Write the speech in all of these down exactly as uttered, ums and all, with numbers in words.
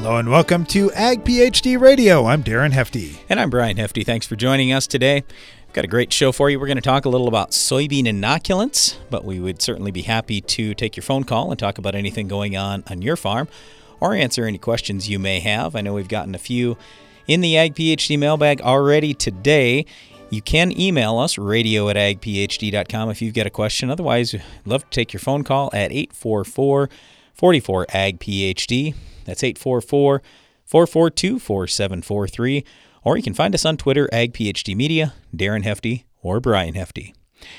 Hello and welcome to Ag PhD Radio. I'm Darren Hefty. And I'm Brian Hefty. Thanks for joining us today. We've got a great show for you. We're going to talk a little about soybean inoculants, but we would certainly be happy to take your phone call and talk about anything going on on your farm or answer any questions you may have. I know we've gotten a few in the Ag PhD mailbag already today. You can email us, radio at ag p h d dot com, if you've got a question. Otherwise, we'd love to take your phone call at eight four four, four four, A G P H D. That's eight four four, four four two, four seven four three. Or you can find us on Twitter, Ag PhD Media, Darren Hefty, or Brian Hefty.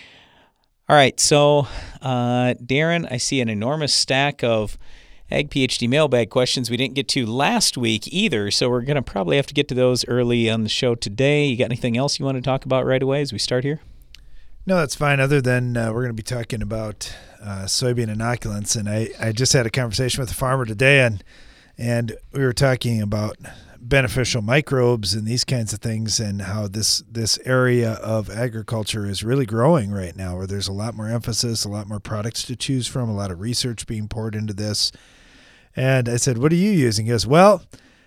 All right, so uh, Darren, I see an enormous stack of Ag PhD mailbag questions we didn't get to last week either, so we're going to probably have to get to those early on the show today. You got anything else you want to talk about right away as we start here? No, that's fine, other than uh, we're going to be talking about uh, soybean inoculants. And I, I just had a conversation with a farmer today, and and we were talking about beneficial microbes and these kinds of things, and how this this area of agriculture is really growing right now, where there's a lot more emphasis, a lot more products to choose from, a lot of research being poured into this. And I said, what are you using? He goes, well,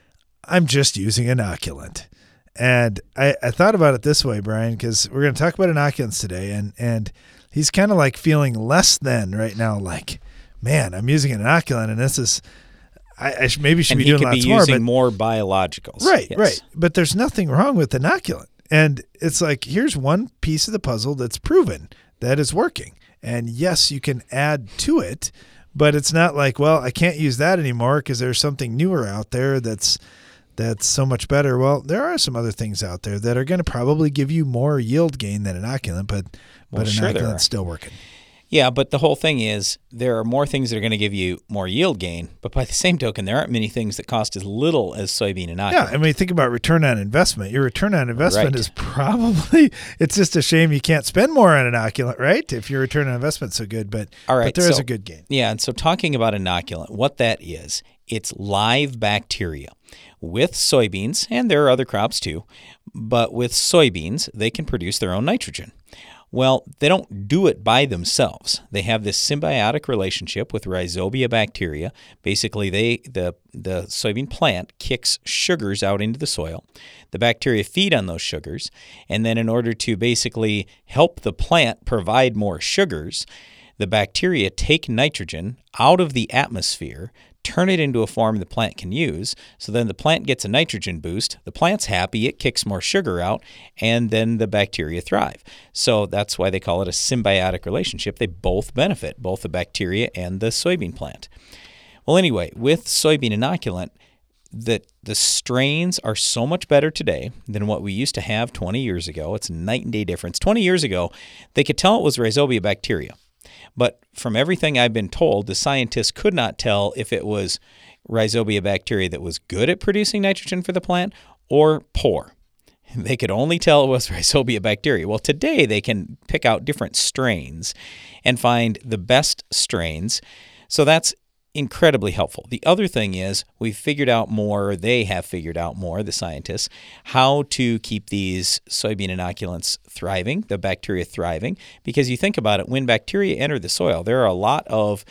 I'm just using inoculant. And I, I thought about it this way, Brian, because we're going to talk about inoculants today, and, and he's kind of like feeling less than right now, like, man, I'm using an inoculant, and this is, I, I sh- maybe should and be doing lots be more. using but, more biologicals. Right, yes. right. But there's nothing wrong with inoculant. And it's like, here's one piece of the puzzle that's proven that is working. And yes, you can add to it, but it's not like, well, I can't use that anymore because there's something newer out there that's that's so much better. Well, there are some other things out there that are going to probably give you more yield gain than inoculant, but well, but sure inoculant's still working. Yeah, but the whole thing is there are more things that are going to give you more yield gain, but by the same token, there aren't many things that cost as little as soybean inoculant. Yeah, I mean, think about return on investment. Your return on investment right. is probably, it's just a shame you can't spend more on inoculant, right? If your return on investment's so good, but, All right, but there so, is a good gain. Yeah, and so talking about inoculant, what that is, it's live bacteria. With soybeans, and there are other crops too, but with soybeans, they can produce their own nitrogen. Well, they don't do it by themselves. They have this symbiotic relationship with Rhizobia bacteria. Basically, they the, the soybean plant kicks sugars out into the soil. The bacteria feed on those sugars, and then in order to basically help the plant provide more sugars, the bacteria take nitrogen out of the atmosphere, turn it into a form the plant can use, so then the plant gets a nitrogen boost, the plant's happy, it kicks more sugar out, and then the bacteria thrive. So that's why they call it a symbiotic relationship. They both benefit, both the bacteria and the soybean plant. Well, anyway, with soybean inoculant, the, the strains are so much better today than what we used to have twenty years ago. It's a night and day difference. twenty years ago, they could tell it was Rhizobia bacteria. But from everything I've been told, the scientists could not tell if it was Rhizobia bacteria that was good at producing nitrogen for the plant or poor. They could only tell it was Rhizobia bacteria. Well, today they can pick out different strains and find the best strains. So that's incredibly helpful. The other thing is we've figured out more, or they have figured out more, the scientists, how to keep these soybean inoculants thriving, the bacteria thriving, because you think about it, when bacteria enter the soil, there are a lot of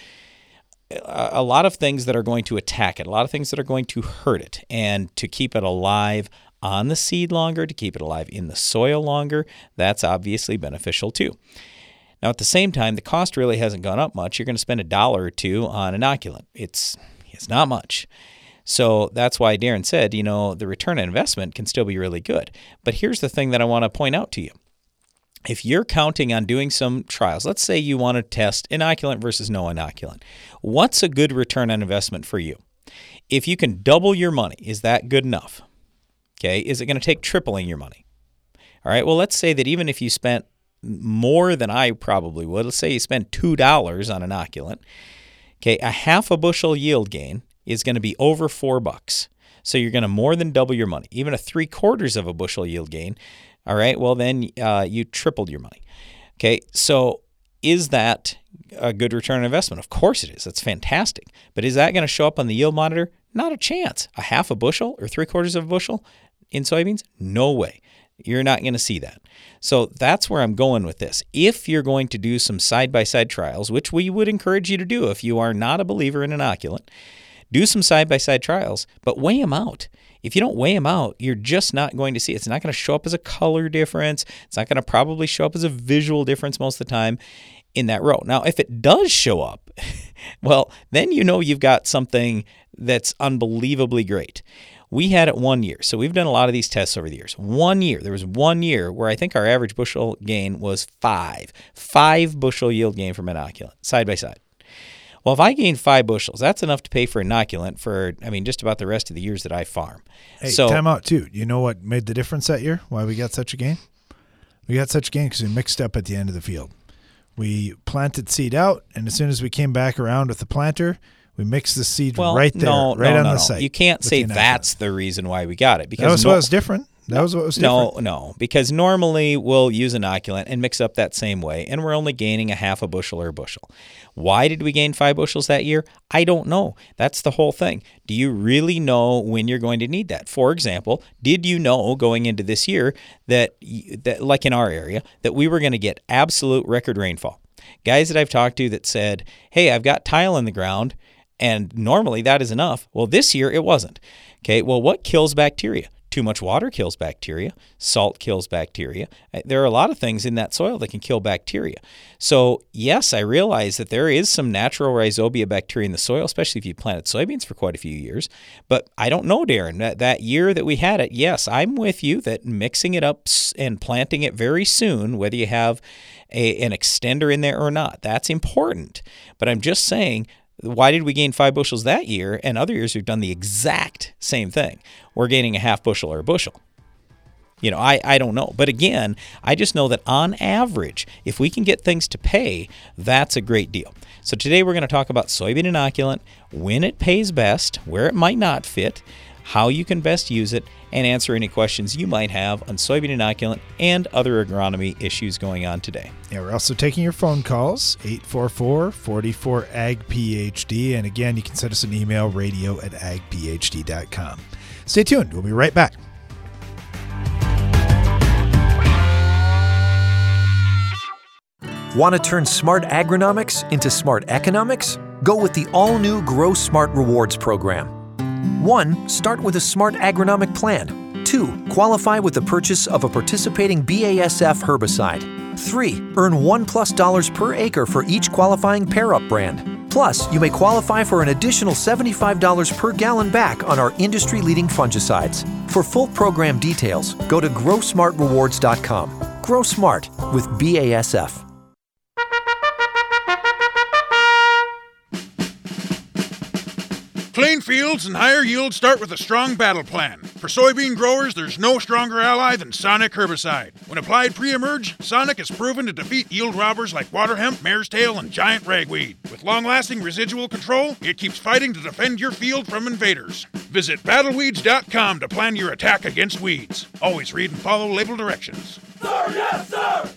a lot of things that are going to attack it, a lot of things that are going to hurt it, and to keep it alive on the seed longer, to keep it alive in the soil longer, that's obviously beneficial too. Now, at the same time, the cost really hasn't gone up much. You're going to spend a dollar or two on inoculant. It's it's not much. So that's why Darren said, you know, the return on investment can still be really good. But here's the thing that I want to point out to you. If you're counting on doing some trials, let's say you want to test inoculant versus no inoculant, what's a good return on investment for you? If you can double your money, is that good enough? Okay, is it going to take tripling your money? All right, well, let's say that even if you spent more than I probably would. Let's say you spend two dollars on inoculant. Okay, a half a bushel yield gain is going to be over four bucks. So you're going to more than double your money. Even a three quarters of a bushel yield gain, all right, well then uh, you tripled your money. Okay, so is that a good return on investment? Of course it is. That's fantastic. But is that going to show up on the yield monitor? Not a chance. A half a bushel or three quarters of a bushel in soybeans? No way. You're not going to see that. So that's where I'm going with this. If you're going to do some side-by-side trials, which we would encourage you to do if you are not a believer in inoculant, do some side-by-side trials, but weigh them out. If you don't weigh them out, you're just not going to see it. It's not going to show up as a color difference. It's not going to probably show up as a visual difference most of the time in that row. Now, if it does show up, well, then you know you've got something that's unbelievably great. We had it one year. So we've done a lot of these tests over the years. One year, there was one year where I think our average bushel gain was five. Five bushel yield gain from inoculant, side by side. Well, if I gain five bushels, that's enough to pay for inoculant for, I mean, just about the rest of the years that I farm. Hey, so, time out, too. You know what made the difference that year? Why we got such a gain? We got such a gain because we mixed up at the end of the field. We planted seed out, and as soon as we came back around with the planter, we mixed the seed well, right there, no, right no, on no, the no. site. You can't say the that's the reason why we got it. Because that was no, what was different. That was what was different. No, no, because normally we'll use inoculant and mix up that same way, and we're only gaining a half a bushel or a bushel. Why did we gain five bushels that year? I don't know. That's the whole thing. Do you really know when you're going to need that? For example, did you know going into this year that, that like in our area, that we were going to get absolute record rainfall? Guys that I've talked to that said, hey, I've got tile in the ground, and normally that is enough. Well, this year it wasn't. Okay, well, what kills bacteria? Too much water kills bacteria. Salt kills bacteria. There are a lot of things in that soil that can kill bacteria. So, yes, I realize that there is some natural rhizobia bacteria in the soil, especially if you planted soybeans for quite a few years. But I don't know, Darren. That, that year that we had it, yes, I'm with you that mixing it up and planting it very soon, whether you have a, an extender in there or not, that's important. But I'm just saying, why did we gain five bushels that year? And other years we've done the exact same thing. We're gaining a half bushel or a bushel. You know, I, I don't know. But again, I just know that on average, if we can get things to pay, that's a great deal. So today we're going to talk about soybean inoculant, when it pays best, where it might not fit, how you can best use it, and answer any questions you might have on soybean inoculant and other agronomy issues going on today. Yeah, we're also taking your phone calls, eight four four, four four, A G P H D. And again, you can send us an email, radio at ag p h d dot com. Stay tuned. We'll be right back. Want to turn smart agronomics into smart economics? Go with the all-new Grow Smart Rewards program. One, start with a smart agronomic plan. Two, qualify with the purchase of a participating B A S F herbicide. Three, earn one plus dollars per acre for each qualifying pair-up brand. Plus, you may qualify for an additional seventy-five dollars per gallon back on our industry-leading fungicides. For full program details, go to grow smart rewards dot com. Grow Smart with B A S F. Clean fields and higher yields start with a strong battle plan. For soybean growers, there's no stronger ally than Sonic herbicide. When applied pre-emerge, Sonic is proven to defeat yield robbers like water hemp, mare's tail, and giant ragweed. With long-lasting residual control, it keeps fighting to defend your field from invaders. Visit battle weeds dot com to plan your attack against weeds. Always read and follow label directions. Sir, yes, sir!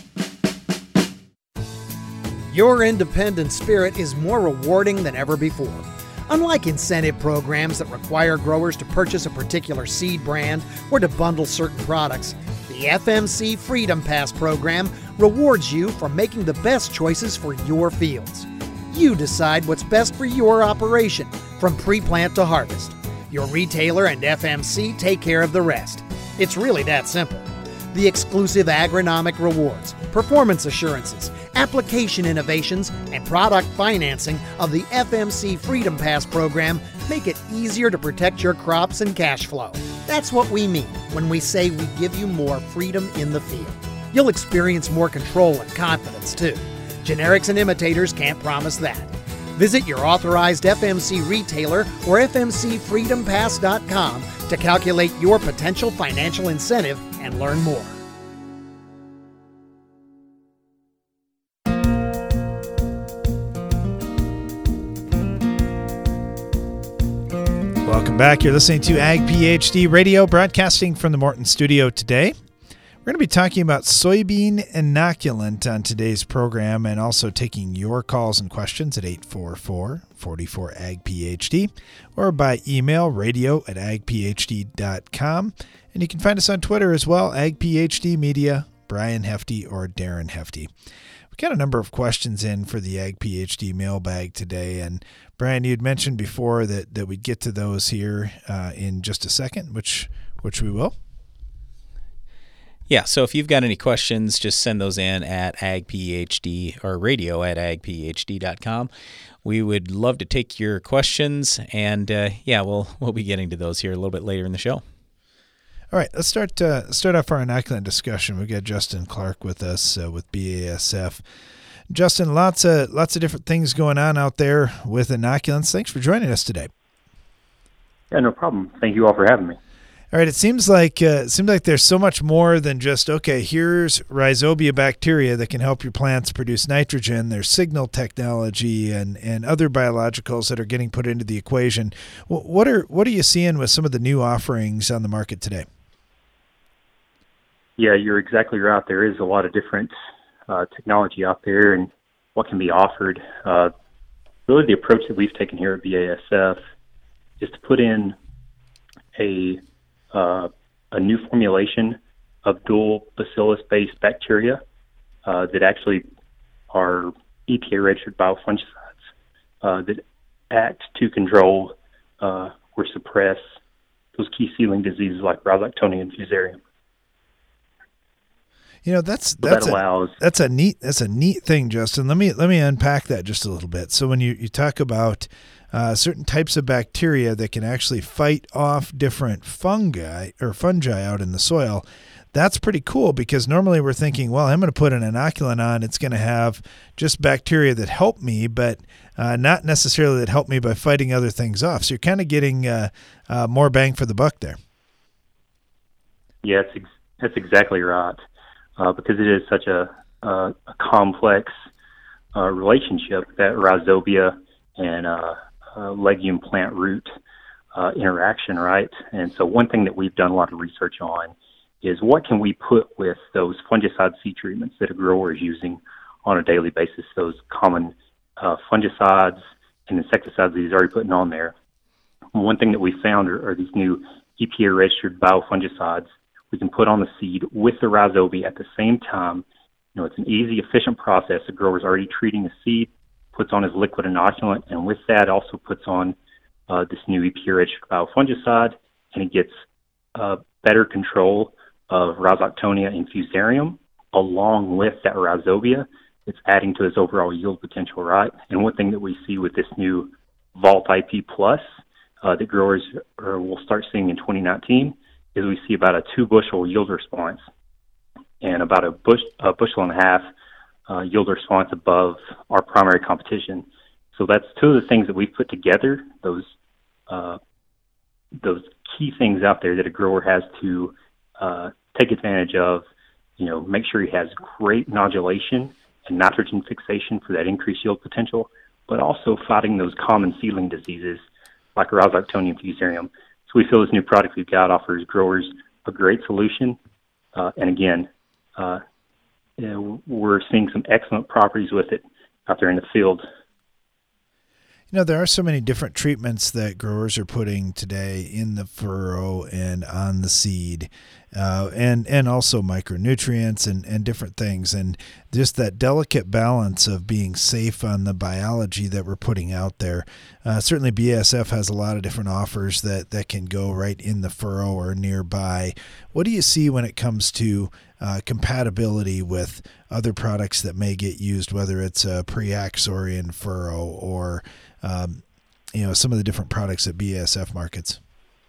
Your independent spirit is more rewarding than ever before. Unlike incentive programs that require growers to purchase a particular seed brand or to bundle certain products, the F M C Freedom Pass program rewards you for making the best choices for your fields. You decide what's best for your operation, from pre-plant to harvest. Your retailer and F M C take care of the rest. It's really that simple. The exclusive agronomic rewards, performance assurances, application innovations, and product financing of the F M C Freedom Pass program make it easier to protect your crops and cash flow. That's what we mean when we say we give you more freedom in the field. You'll experience more control and confidence, too. Generics and imitators can't promise that. Visit your authorized F M C retailer or f m c freedom pass dot com to calculate your potential financial incentive and learn more. Welcome back. You're listening to Ag PhD Radio, broadcasting from the Morton studio today. We're going to be talking about soybean inoculant on today's program and also taking your calls and questions at eight four four, four four, A G P H D or by email, radio at ag p h d dot com. And you can find us on Twitter as well, Ag PhD Media, Brian Hefty or Darren Hefty. We've got a number of questions in for the Ag PhD mailbag today. And Brian, you'd mentioned before that, that we'd get to those here uh, in just a second, which which we will. Yeah, so if you've got any questions, just send those in at agphd or radio at ag p h d dot com. We would love to take your questions, and uh, yeah, we'll we'll be getting to those here a little bit later in the show. All right, let's start uh, start off our inoculant discussion. We've got Justin Clark with us uh, with B A S F. Justin, lots of lots of different things going on out there with inoculants. Thanks for joining us today. Yeah, no problem. Thank you all for having me. All right, it seems like uh, it seems like there's so much more than just, okay, here's rhizobia bacteria that can help your plants produce nitrogen. There's signal technology and, and other biologicals that are getting put into the equation. What are what are you seeing with some of the new offerings on the market today? Yeah, you're exactly right. There is a lot of different uh, technology out there and what can be offered. Uh, really, the approach that we've taken here at B A S F is to put in a Uh, a new formulation of dual bacillus-based bacteria uh, that actually are E P A-registered biofungicides uh, that act to control uh, or suppress those key sealing diseases like Rhizoctonia and Fusarium. You know, that's so that's that a, allows that's a neat that's a neat thing, Justin. Let me let me unpack that just a little bit. So when you, you talk about uh, certain types of bacteria that can actually fight off different fungi or fungi out in the soil, that's pretty cool, because normally we're thinking, well, I'm going to put an inoculant on, it's going to have just bacteria that help me, but uh, not necessarily that help me by fighting other things off. So you're kind of getting uh, uh, more bang for the buck there. Yeah, that's, ex- that's exactly right. Uh, because it is such a, uh, a complex uh, relationship, that rhizobia and uh, uh, legume plant root uh, interaction, right? And so one thing that we've done a lot of research on is what can we put with those fungicide seed treatments that a grower is using on a daily basis, those common uh, fungicides and insecticides that he's already putting on there. One thing that we found are, are these new E P A-registered biofungicides we can put on the seed with the rhizobia at the same time. You know, it's an easy, efficient process. The grower's already treating the seed, puts on his liquid inoculant, and with that also puts on uh, this new E P A-registered biofungicide, and he gets uh, better control of Rhizoctonia and Fusarium along with that rhizobia. It's adding to his overall yield potential, right? And one thing that we see with this new Vault I P Plus uh, that growers are, will start seeing in twenty nineteen is we see about a two bushel yield response and about a bush a bushel and a half uh, yield response above our primary competition. So that's two of the things that we've put together, those uh, those key things out there that a grower has to uh, take advantage of. You know, make sure he has great nodulation and nitrogen fixation for that increased yield potential, but also fighting those common sealing diseases like Rhizoctonia and Fusarium. So we feel this new product we've got offers growers a great solution. Uh, and again, uh, you know, we're seeing some excellent properties with it out there in the field. You know, there are so many different treatments that growers are putting today in the furrow and on the seed, uh, and and also micronutrients and, and different things. And just that delicate balance of being safe on the biology that we're putting out there. Uh, certainly B A S F has a lot of different offers that, that can go right in the furrow or nearby. What do you see when it comes to uh, compatibility with other products that may get used, whether it's a pre-Axorian furrow or Um, you know, some of the different products that B A S F markets?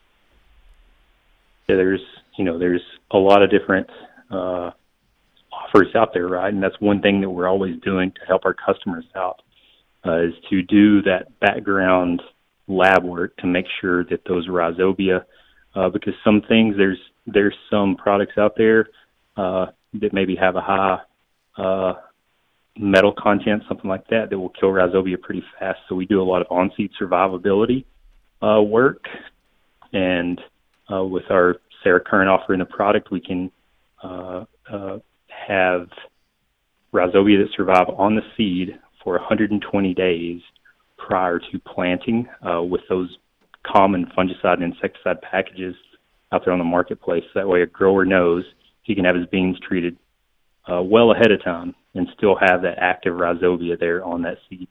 Yeah, there's, you know, there's a lot of different uh, offers out there, right? And that's one thing that we're always doing to help our customers out, uh, is to do that background lab work to make sure that those rhizobia, uh, because some things, there's, there's some products out there uh, that maybe have a high uh metal content, something like that, that will kill rhizobia pretty fast. So we do a lot of on-seed survivability uh, work. And uh, with our Sarah Current offer in the product, we can uh, uh, have rhizobia that survive on the seed for one hundred twenty days prior to planting uh, with those common fungicide and insecticide packages out there on the marketplace. That way a grower knows he can have his beans treated uh, well ahead of time and still have that active rhizobia there on that seed.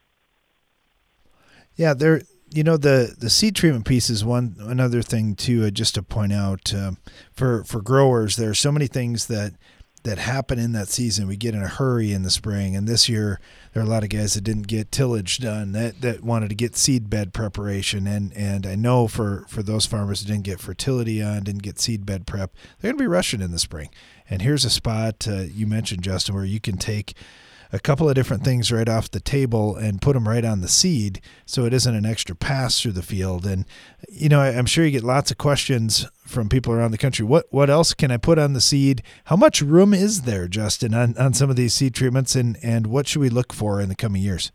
Yeah, there. You know, the, the seed treatment piece is one another thing too. Uh, just to point out um, for for growers, there are so many things that that happen in that season. We get in a hurry in the spring, and this year there are a lot of guys that didn't get tillage done that, that wanted to get seed bed preparation, and and I know for for those farmers that didn't get fertility on, didn't get seed bed prep, they're going to be rushing in the spring. And here's a spot uh, you mentioned, Justin, where you can take a couple of different things right off the table and put them right on the seed, so it isn't an extra pass through the field. And, you know, I'm sure you get lots of questions from people around the country. What what else can I put on the seed? How much room is there, Justin, on, on some of these seed treatments, and, and what should we look for in the coming years?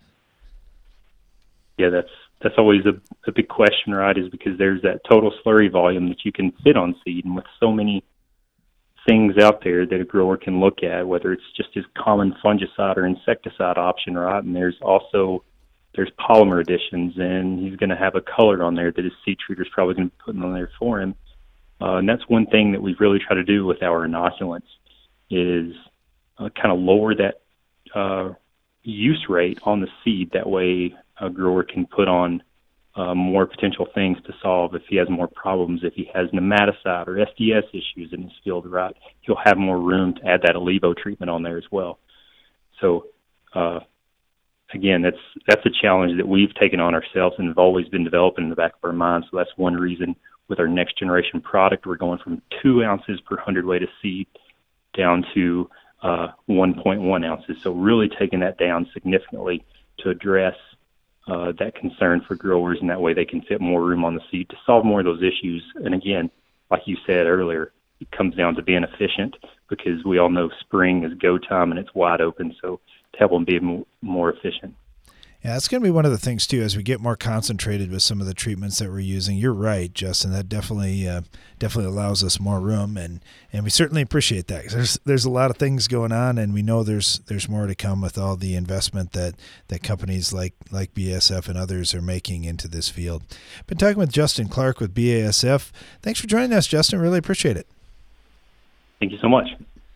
Yeah, that's that's always a, a big question, right, is because there's that total slurry volume that you can fit on seed, and with so many things out there that a grower can look at, whether it's just his common fungicide or insecticide option, right? And there's also, there's polymer additions, and he's going to have a color on there that his seed treater is probably going to be putting on there for him. Uh, and that's one thing that we really try to do with our inoculants is uh, kind of lower that uh, use rate on the seed. That way a grower can put on Uh, more potential things to solve if he has more problems. If he has nematicide or S D S issues in his field, right, he'll have more room to add that Alivo treatment on there as well. So, uh, again, that's that's a challenge that we've taken on ourselves and have always been developing in the back of our minds. So that's one reason with our next generation product, we're going from two ounces per hundredweight of seed down to uh, one point one ounces. So really taking that down significantly to address Uh, that concern for growers, and that way they can fit more room on the seed to solve more of those issues. And again, like you said earlier, it comes down to being efficient, because we all know spring is go time and it's wide open. So to help them be more, more efficient. Yeah, that's going to be one of the things, too, as we get more concentrated with some of the treatments that we're using. You're right, Justin. That definitely uh, definitely allows us more room, and, and we certainly appreciate that. There's there's a lot of things going on, and we know there's there's more to come with all the investment that, that companies like, like B A S F and others are making into this field. Been talking with Justin Clark with B A S F. Thanks for joining us, Justin. Really appreciate it. Thank you so much.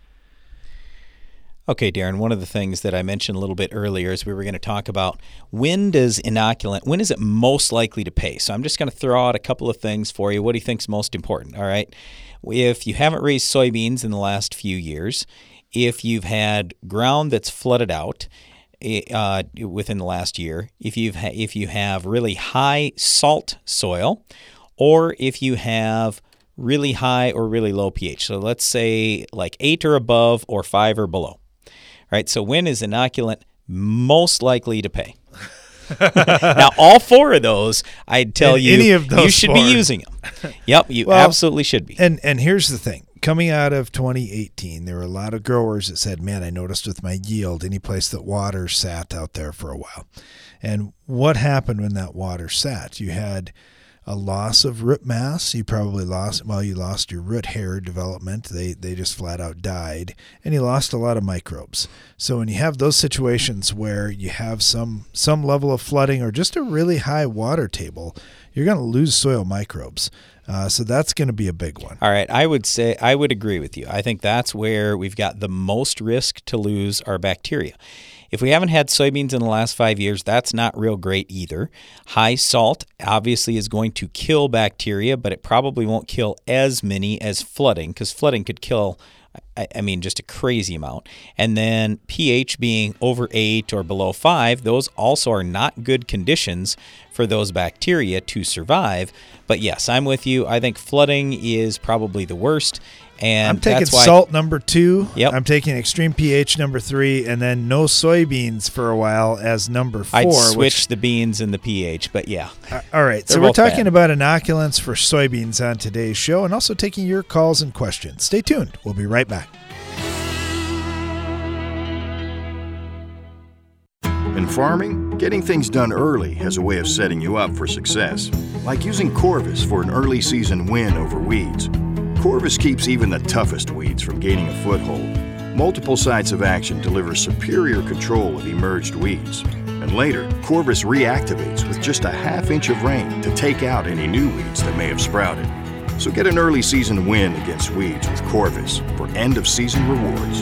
Okay, Darren, one of the things that I mentioned a little bit earlier is we were going to talk about when does inoculant, when is it most likely to pay? So I'm just going to throw out a couple of things for you. What do you think is most important? All right. If you haven't raised soybeans in the last few years, if you've had ground that's flooded out uh, within the last year, if you've ha- if you have really high salt soil, or if you have really high or really low pH. So let's say like eight or above or five or below. Right, so when is inoculant most likely to pay? Now, all four of those, I'd tell and you, any of those you should four. be using them. Yep, you well, absolutely should be. And and here's the thing. Coming out of twenty eighteen, there were a lot of growers that said, man, I noticed with my yield, any place that water sat out there for a while. And what happened when that water sat? You had a loss of root mass. You probably lost, well, you lost your root hair development. They they just flat out died. And you lost a lot of microbes. So when you have those situations where you have some some level of flooding or just a really high water table, you're going to lose soil microbes. Uh, so that's going to be a big one. All right, I would say, I would agree with you. I think that's where we've got the most risk to lose our bacteria. If we haven't had soybeans in the last five years, that's not real great either. High salt obviously is going to kill bacteria, but it probably won't kill as many as flooding, because flooding could kill, I mean, just a crazy amount. And then pH being over eight or below five, those also are not good conditions for those bacteria to survive. But yes, I'm with you. I think flooding is probably the worst. And I'm taking that's why, salt number two. Yep. I'm taking extreme pH number three, and then no soybeans for a while as number four. I'd switch which, the beans and the pH, but yeah. Uh, all right, so we're talking bad. about inoculants for soybeans on today's show, and also taking your calls and questions. Stay tuned. We'll be right back. In farming, getting things done early has a way of setting you up for success, like using Corvus for an early season win over weeds. Corvus keeps even the toughest weeds from gaining a foothold. Multiple sites of action deliver superior control of emerged weeds. And later, Corvus reactivates with just a half inch of rain to take out any new weeds that may have sprouted. So get an early season win against weeds with Corvus for end of season rewards.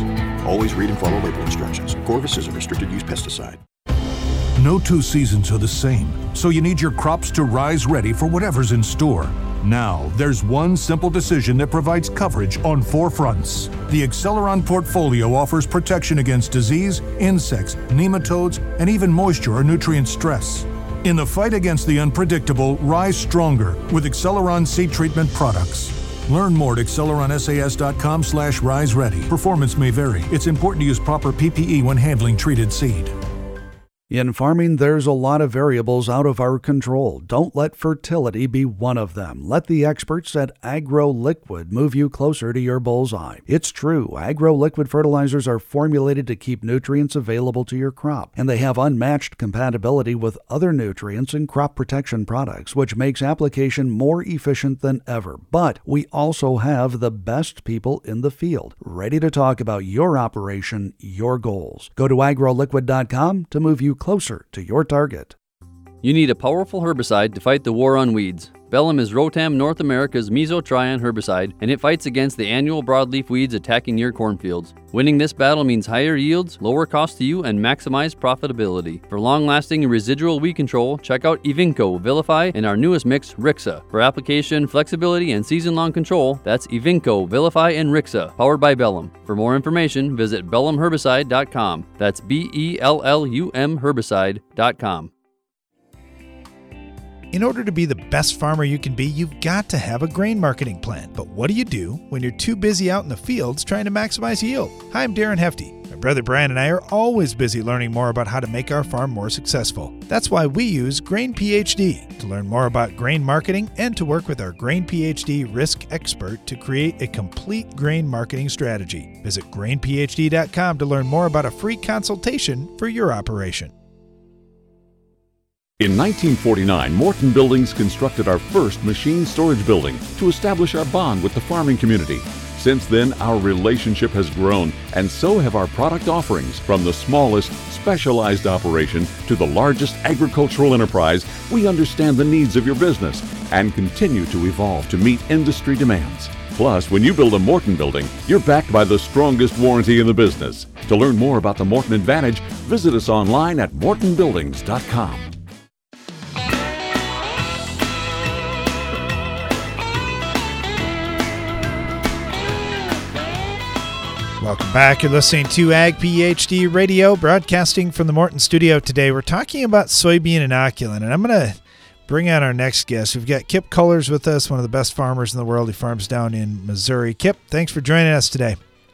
Always read and follow label instructions. Corvus is a restricted use pesticide. No two seasons are the same, so you need your crops to rise ready for whatever's in store. Now, there's one simple decision that provides coverage on four fronts. The Acceleron portfolio offers protection against disease, insects, nematodes, and even moisture or nutrient stress. In the fight against the unpredictable, rise stronger with Acceleron seed treatment products. Learn more at acceleronsas.com slash rise ready. Performance may vary. It's important to use proper P P E when handling treated seed. In farming, there's a lot of variables out of our control. Don't let fertility be one of them. Let the experts at AgroLiquid move you closer to your bullseye. It's true, AgroLiquid fertilizers are formulated to keep nutrients available to your crop, and they have unmatched compatibility with other nutrients and crop protection products, which makes application more efficient than ever. But we also have the best people in the field, ready to talk about your operation, your goals. Go to agro liquid dot com to move you closer to your target. You need a powerful herbicide to fight the war on weeds. Bellum is Rotam North America's mesotrione herbicide, and it fights against the annual broadleaf weeds attacking your cornfields. Winning this battle means higher yields, lower cost to you, and maximized profitability. For long-lasting and residual weed control, check out Evinco, Vilify, and our newest mix, Rixa. For application, flexibility, and season-long control, that's Evinco, Vilify, and Rixa, powered by Bellum. For more information, visit bellum herbicide dot com. That's B E L L U M herbicide dot com. In order to be the best farmer you can be, you've got to have a grain marketing plan. But what do you do when you're too busy out in the fields trying to maximize yield? Hi, I'm Darren Hefty. My brother Brian and I are always busy learning more about how to make our farm more successful. That's why we use Grain PhD to learn more about grain marketing and to work with our Grain PhD risk expert to create a complete grain marketing strategy. Visit grain p h d dot com to learn more about a free consultation for your operation. In nineteen forty-nine, Morton Buildings constructed our first machine storage building to establish our bond with the farming community. Since then, our relationship has grown, and so have our product offerings. From the smallest, specialized operation to the largest agricultural enterprise, we understand the needs of your business and continue to evolve to meet industry demands. Plus, when you build a Morton building, you're backed by the strongest warranty in the business. To learn more about the Morton Advantage, visit us online at morton buildings dot com. Welcome back. You're listening to Ag PhD Radio, broadcasting from the Morton studio today. We're talking about soybean inoculant, and I'm going to bring on our next guest. We've got Kip Cullers with us, one of the best farmers in the world. He farms down in Missouri. Kip, thanks for joining us today.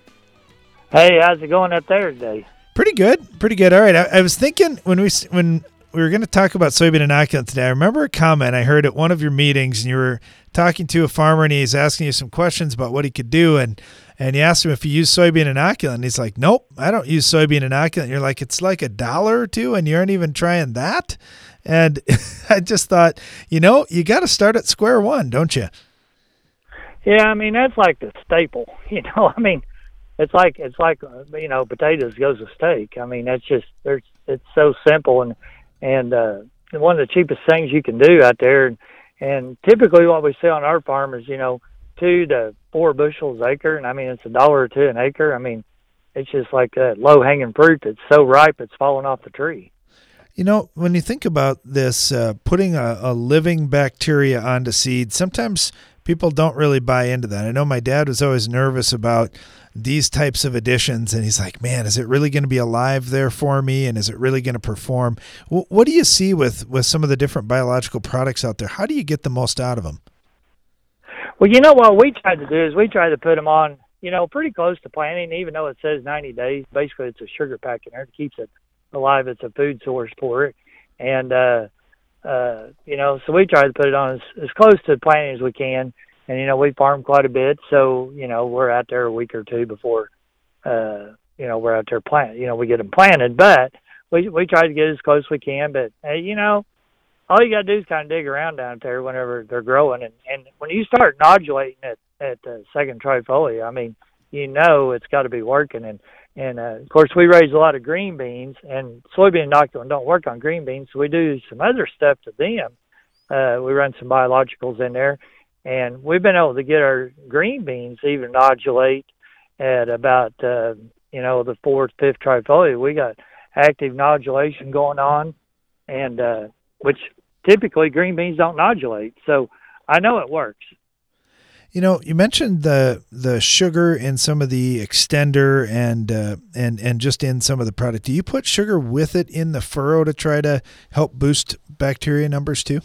Hey, how's it going up there today? Pretty good. Pretty good. All right. I, I was thinking when we when we were going to talk about soybean inoculant today, I remember a comment I heard at one of your meetings, and you were talking to a farmer, and he's asking you some questions about what he could do, and And you asked him if he used soybean inoculant. And he's like, nope, I don't use soybean inoculant. You're like, it's like a dollar or two, and you aren't even trying that. And I just thought, you know, you got to start at square one, don't you? Yeah, I mean, that's like the staple. You know, I mean, it's like, it's like you know, potatoes goes with steak. I mean, that's just, there's, it's so simple. And, and uh, one of the cheapest things you can do out there. And, and typically what we see on our farm is, you know, two to four bushels an acre, and I mean it's a dollar or two an acre. I mean, it's just like that low-hanging fruit that's so ripe it's falling off the tree. You know, when you think about this, uh, putting a, a living bacteria onto seed, sometimes people don't really buy into that. I know my dad was always nervous about these types of additions, and he's like, man, is it really going to be alive there for me, and is it really going to perform? W- what do you see with, with some of the different biological products out there? How do you get the most out of them? Well, you know what we tried to do is we tried to put them on, you know, pretty close to planting, even though it says ninety days. Basically, it's a sugar pack in there that keeps it alive. It's a food source for it. And, uh, uh, you know, so we tried to put it on as, as close to planting as we can. And, you know, we farm quite a bit. So, you know, we're out there a week or two before, uh, you know, we're out there plant. You know, we get them planted. But we we try to get as close as we can. But, uh, you know, all you got to do is kind of dig around down there whenever they're growing. And, and when you start nodulating at, at the second trifoliate, I mean, you know it's got to be working. And, and uh, of course, we raise a lot of green beans, and soybean inoculant don't work on green beans, so we do some other stuff to them. Uh, we run some biologicals in there, and we've been able to get our green beans even nodulate at about uh, you know, the fourth, fifth trifoliate, we got active nodulation going on, and uh, which typically green beans don't nodulate. So I know it works. You know, you mentioned the the sugar in some of the extender and uh, and and just in some of the product. Do you put sugar with it in the furrow to try to help boost bacteria numbers too?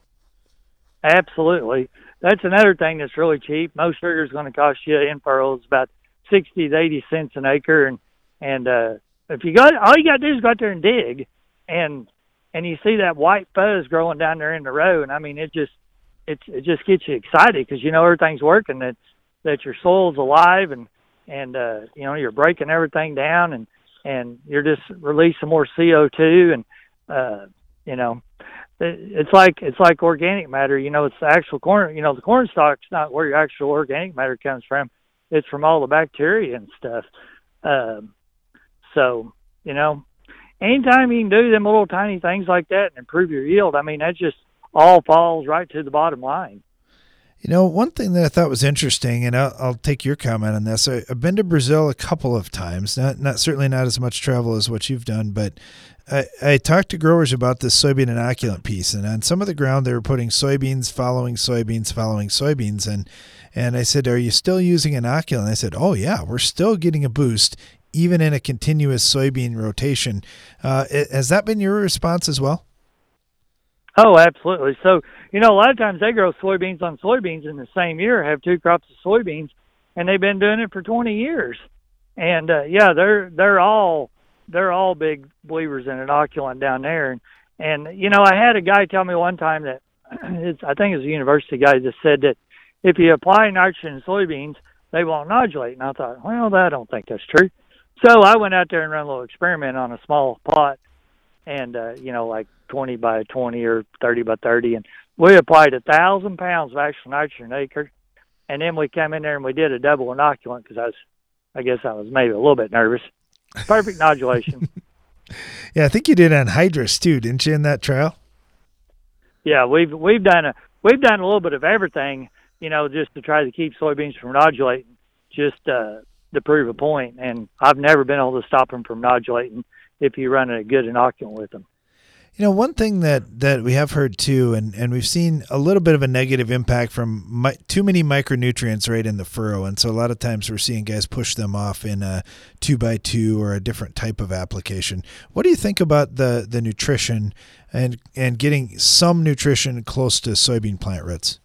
Absolutely. That's another thing that's really cheap. Most sugar is going to cost you in furrows about sixty to eighty cents an acre, and and uh, if you got all you got to do is go out there and dig, and and you see that white fuzz growing down there in the row, and I mean it just It's, it just gets you excited because you know everything's working, that that your soil's alive, and and uh, you know you're breaking everything down, and and you're just releasing more C O two, and uh, you know it, it's like it's like organic matter. You know, it's the actual corn. You know, the corn stalk's not where your actual organic matter comes from. It's from all the bacteria and stuff. Um, so you know, anytime you can do them little tiny things like that and improve your yield, I mean that just all falls right to the bottom line. You know, one thing that I thought was interesting, and I'll, I'll take your comment on this. I, I've been to Brazil a couple of times, not not certainly not as much travel as what you've done, but I, I talked to growers about this soybean inoculant piece, and on some of the ground they were putting soybeans following soybeans following soybeans, and and I said, "Are you still using inoculant?" And they said, "Oh yeah, we're still getting a boost even in a continuous soybean rotation." Uh, has that been your response as well? Oh, absolutely. So, you know, a lot of times they grow soybeans on soybeans in the same year, have two crops of soybeans, and they've been doing it for twenty years. And uh, yeah, they're they're all they're all big believers in inoculant down there. And and you know, I had a guy tell me one time that it's, I think it was a university guy that said that if you apply nitrogen in soybeans, they won't nodulate. And I thought, well, I don't think that's true. So I went out there and ran a little experiment on a small pot, and uh, you know, like twenty by twenty or thirty by thirty, and we applied a thousand pounds of actual nitrogen an acre, and then we came in there and we did a double inoculant because I was, I guess I was maybe a little bit nervous. Perfect nodulation. Yeah, I think you did anhydrous too, didn't you, in that trial? Yeah, we've we've done a we've done a little bit of everything, you know, just to try to keep soybeans from nodulating, just uh, to prove a point. And I've never been able to stop them from nodulating if you run a good inoculant with them. You know, one thing that, that we have heard too, and, and we've seen a little bit of a negative impact from mi- too many micronutrients right in the furrow. And so a lot of times we're seeing guys push them off in a two by two or a different type of application. What do you think about the, the nutrition and, and getting some nutrition close to soybean plant roots?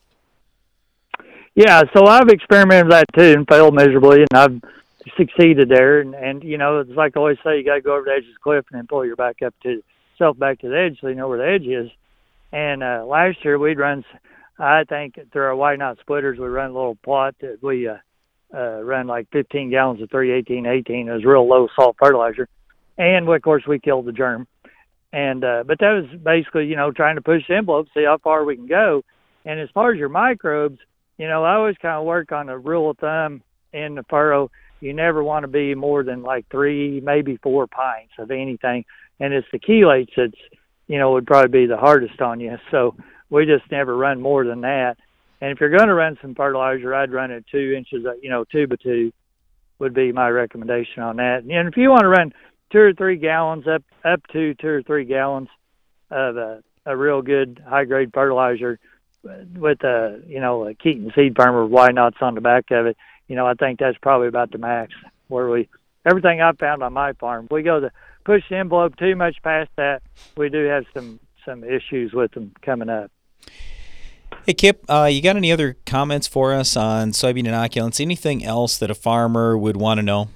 Yeah, so I've experimented with that too and failed miserably, and I've succeeded there. And, and you know, it's like I always say, you got to go over the edge of the cliff and then pull your back up to self back to the edge so you know where the edge is. And uh, last year we'd run, I think through our White Knot splitters, we run a little plot that we uh, uh, run like fifteen gallons of three eighteen eighteen. It was real low salt fertilizer. And of course we killed the germ. And, uh, but that was basically, you know, trying to push the envelope, see how far we can go. And as far as your microbes, you know, I always kind of work on a rule of thumb in the furrow. You never want to be more than like three, maybe four pints of anything. And it's the chelates that's, you know, would probably be the hardest on you. So we just never run more than that. And if you're going to run some fertilizer, I'd run it two inches, you know, two by two would be my recommendation on that. And if you want to run two or three gallons, up up to two or three gallons of a, a real good high-grade fertilizer with a, you know, a Keaton seed farmer with White Knots on the back of it, you know, I think that's probably about the max where we, everything I've found on my farm, if we go to push the envelope too much past that, we do have some, some issues with them coming up. Hey, Kip, uh, you got any other comments for us on soybean inoculants? Anything else that a farmer would want to know?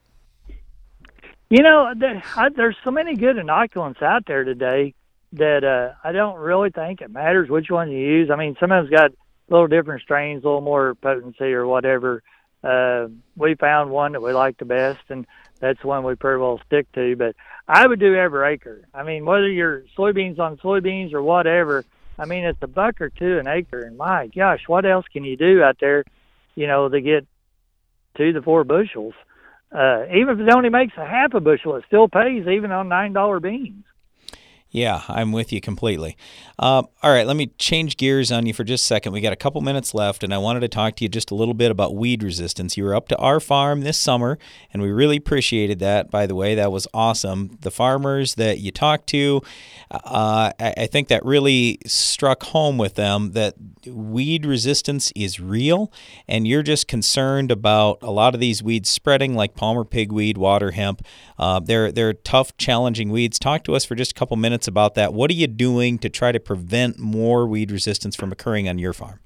You know, there, I, there's so many good inoculants out there today that uh, I don't really think it matters which one you use. I mean, some of them's got little different strains, a little more potency or whatever. Uh, we found one that we like the best, and that's one we pretty well stick to. But I would do every acre. I mean, whether you're soybeans on soybeans or whatever, I mean, it's a buck or two an acre. And my gosh, what else can you do out there, you know, to get two to four bushels? Uh, even if it only makes a half a bushel, it still pays even on nine dollar beans. Yeah, I'm with you completely. Uh, all right, let me change gears on you for just a second. We got a couple minutes left, and I wanted to talk to you just a little bit about weed resistance. You were up to our farm this summer, and we really appreciated that, by the way. That was awesome. The farmers that you talked to, uh, I, I think that really struck home with them that weed resistance is real, and you're just concerned about a lot of these weeds spreading, like Palmer pigweed, water hemp. Uh, they're, they're tough, challenging weeds. Talk to us for just a couple minutes about that. What are you doing to try to prevent more weed resistance from occurring on your farm?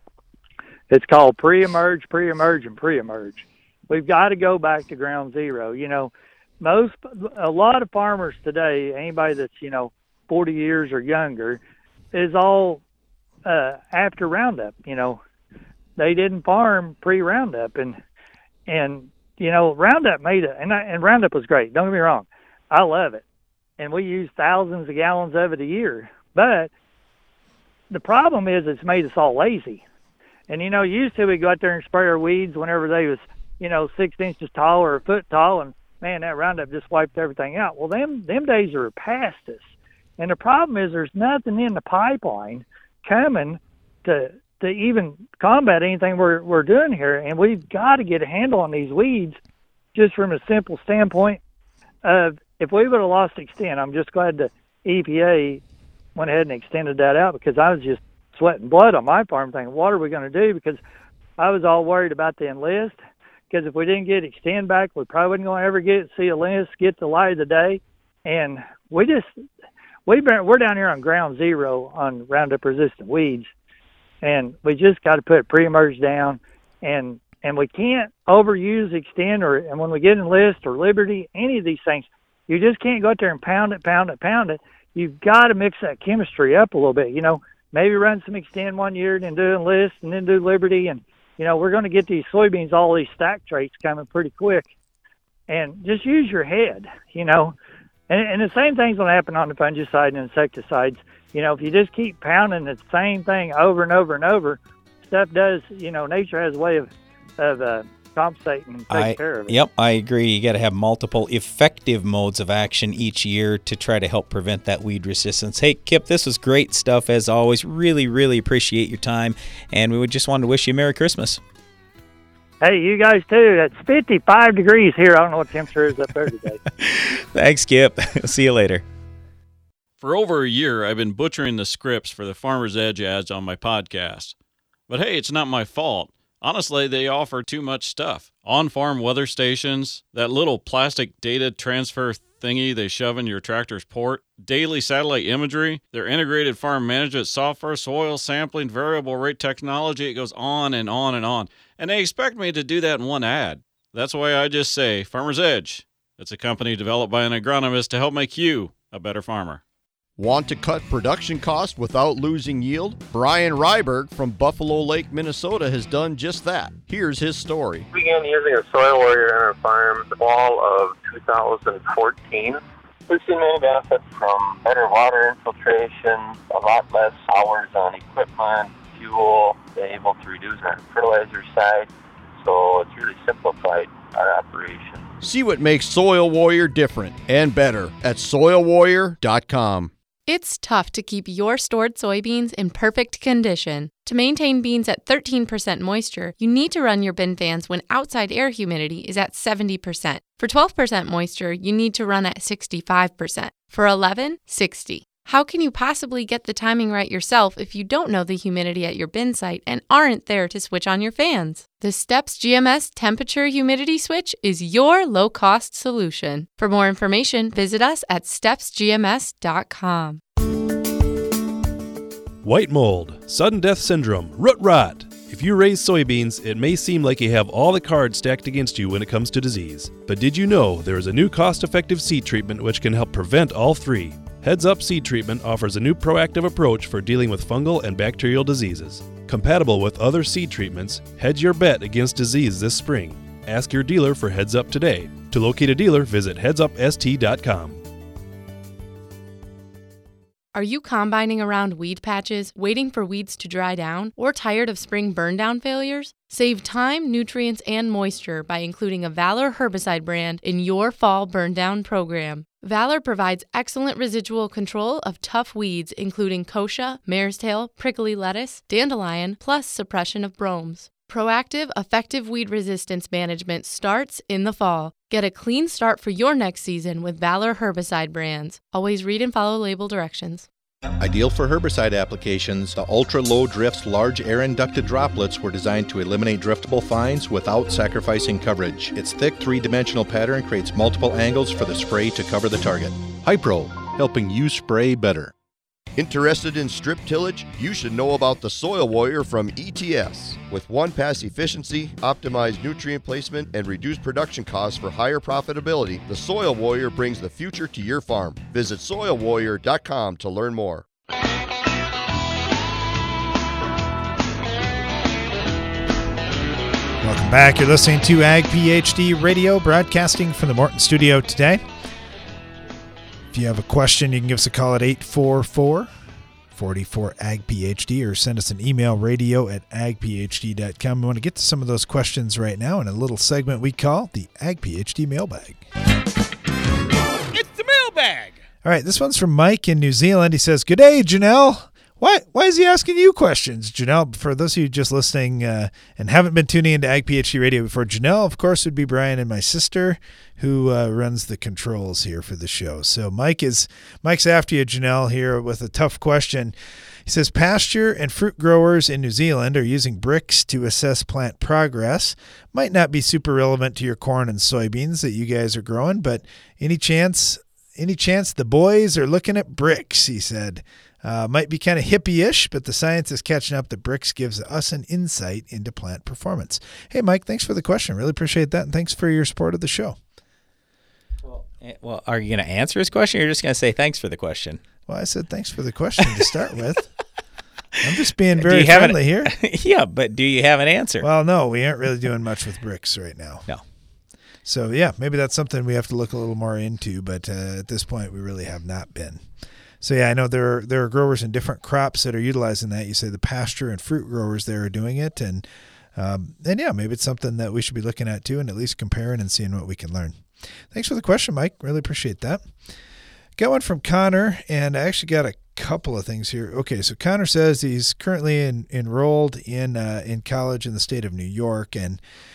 It's called pre-emerge, pre-emerge, and pre-emerge. We've got to go back to ground zero. You know, most, a lot of farmers today, anybody that's, you know, forty years or younger, is all uh, after Roundup. You know, they didn't farm pre-Roundup, and and you know, Roundup made it, and I, and Roundup was great. Don't get me wrong, I love it. And we use thousands of gallons of it a year. But the problem is it's made us all lazy. And, you know, used to we go out there and spray our weeds whenever they was, you know, six inches tall or a foot tall, and, man, that Roundup just wiped everything out. Well, them them days are past us. And the problem is there's nothing in the pipeline coming to to even combat anything we're, we're doing here. And we've got to get a handle on these weeds just from a simple standpoint of, if we would have lost extent, I'm just glad the E P A went ahead and extended that out, because I was just sweating blood on my farm thinking, what are we going to do? Because I was all worried about the enlist, because if we didn't get extend back, we probably wasn't going to ever get see enlist get the light of the day. And we just, we've been, we're down here on ground zero on Roundup resistant weeds, and we just got to put pre-emerge down, and and we can't overuse extend, or and when we get enlist or Liberty, any of these things, you just can't go out there and pound it, pound it, pound it. You've got to mix that chemistry up a little bit. You know, maybe run some extend one year, and then do enlist, and then do Liberty. And, you know, we're going to get these soybeans, all these stack traits coming pretty quick. And just use your head, you know. And, and the same thing's going to happen on the fungicide and insecticides. You know, if you just keep pounding the same thing over and over and over, stuff does, you know, nature has a way of, of uh, compensating and taking I, care of it. Yep, I agree. You got to have multiple effective modes of action each year to try to help prevent that weed resistance. Hey, Kip, this was great stuff as always. Really, really appreciate your time, and we would just want to wish you a Merry Christmas. Hey, you guys too. It's fifty-five degrees here. I don't know what temperature is up there today. Thanks, Kip. See you later. For over a year, I've been butchering the scripts for the Farmer's Edge ads on my podcast. But hey, it's not my fault. Honestly, they offer too much stuff. On-farm weather stations, that little plastic data transfer thingy they shove in your tractor's port, daily satellite imagery, their integrated farm management software, soil sampling, variable rate technology, it goes on and on and on. And they expect me to do that in one ad. That's why I just say Farmer's Edge. It's a company developed by an agronomist to help make you a better farmer. Want to cut production costs without losing yield? Brian Ryberg from Buffalo Lake, Minnesota has done just that. Here's his story. We began using a Soil Warrior on our farm the fall of two thousand fourteen. We've seen many benefits from better water infiltration, a lot less hours on equipment, fuel, been able to reduce our fertilizer side, so it's really simplified our operation. See what makes Soil Warrior different and better at soil warrior dot com. It's tough to keep your stored soybeans in perfect condition. To maintain beans at thirteen percent moisture, you need to run your bin fans when outside air humidity is at seventy percent. For twelve percent moisture, you need to run at sixty-five percent. For eleven, sixty. How can you possibly get the timing right yourself if you don't know the humidity at your bin site and aren't there to switch on your fans? The Steps G M S Temperature Humidity Switch is your low-cost solution. For more information, visit us at steps g m s dot com. White mold, sudden death syndrome, root rot. If you raise soybeans, it may seem like you have all the cards stacked against you when it comes to disease. But did you know there is a new cost-effective seed treatment which can help prevent all three? Heads Up Seed Treatment offers a new proactive approach for dealing with fungal and bacterial diseases. Compatible with other seed treatments, hedge your bet against disease this spring. Ask your dealer for Heads Up today. To locate a dealer, visit heads up s t dot com. Are you combining around weed patches, waiting for weeds to dry down, or tired of spring burn-down failures? Save time, nutrients, and moisture by including a Valor herbicide brand in your fall burn-down program. Valor provides excellent residual control of tough weeds, including kochia, mare's tail, prickly lettuce, dandelion, plus suppression of bromes. Proactive, effective weed resistance management starts in the fall. Get a clean start for your next season with Valor herbicide brands. Always read and follow label directions. Ideal for herbicide applications, the Ultra Low Drift's large air-inducted droplets were designed to eliminate driftable fines without sacrificing coverage. Its thick three-dimensional pattern creates multiple angles for the spray to cover the target. Hypro, helping you spray better. Interested in strip tillage? You should know about the Soil Warrior from E T S. With one-pass efficiency, optimized nutrient placement, and reduced production costs for higher profitability, the Soil Warrior brings the future to your farm. Visit soil warrior dot com to learn more. Welcome back. You're listening to Ag PhD Radio, broadcasting from the Morton studio today. If you have a question, you can give us a call at eight four four, four four, A G P H D or send us an email, radio at ag p h d dot com. We want to get to some of those questions right now in a little segment we call the Ag PhD Mailbag. It's the mailbag. All right, this one's from Mike in New Zealand. He says, "Good day, Janelle. Why why is he asking you questions?" Janelle, for those of you just listening uh, and haven't been tuning into Ag PhD Radio before, Janelle, of course, would be Brian and my sister, who uh, runs the controls here for the show. So Mike is Mike's after you, Janelle, here with a tough question. He says, pasture and fruit growers in New Zealand are using bricks to assess plant progress. Might not be super relevant to your corn and soybeans that you guys are growing, but any chance, any chance the boys are looking at bricks, he said. Uh, might be kind of hippie-ish, but the science is catching up that bricks gives us an insight into plant performance. Hey, Mike, thanks for the question. Really appreciate that, and thanks for your support of the show. Well, well are you going to answer his question, or you're just going to say thanks for the question? Well, I said thanks for the question to start with. I'm just being very friendly here. Yeah, but do you have an answer? Well, no, we aren't really doing much with bricks right now. No. So, yeah, maybe that's something we have to look a little more into, but uh, at this point, we really have not been. So, yeah, I know there are, there are growers in different crops that are utilizing that. You say the pasture and fruit growers there are doing it. And, um, and yeah, maybe it's something that we should be looking at, too, and at least comparing and seeing what we can learn. Thanks for the question, Mike. Really appreciate that. Got one from Connor, and I actually got a couple of things here. Okay, so Connor says he's currently in, enrolled in uh, in college in the state of New York, and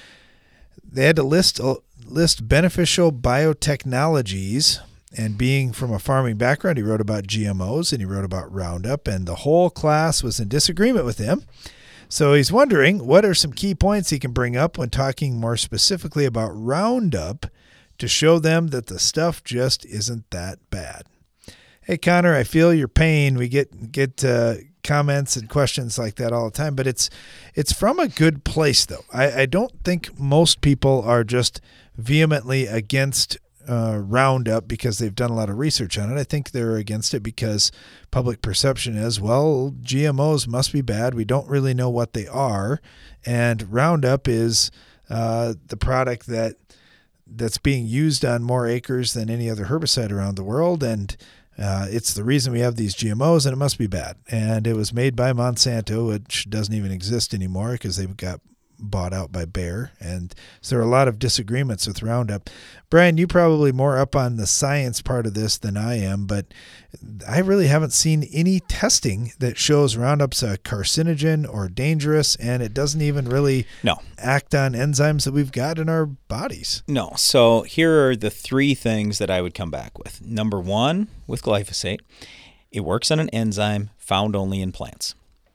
they had to list uh, list beneficial biotechnologies. And being from a farming background, he wrote about G M Os and he wrote about Roundup, and the whole class was in disagreement with him. So he's wondering what are some key points he can bring up when talking more specifically about Roundup to show them that the stuff just isn't that bad. Hey, Connor, I feel your pain. We get get uh, comments and questions like that all the time, but it's it's from a good place, though. I, I don't think most people are just vehemently against Uh, Roundup because they've done a lot of research on it. I think they're against it because public perception is, well, G M Os must be bad. We don't really know what they are. And Roundup is uh, the product that that's being used on more acres than any other herbicide around the world. And uh, it's the reason we have these G M Os, and it must be bad. And it was made by Monsanto, which doesn't even exist anymore because they've got bought out by Bayer, and so there are a lot of disagreements with Roundup. Brian, you probably more up on the science part of this than I am, but I really haven't seen any testing that shows Roundup's a carcinogen or dangerous, and it doesn't even really no. act on enzymes that we've got in our bodies. No. So here are the three things that I would come back with. Number one, with glyphosate, it works on an enzyme found only in plants.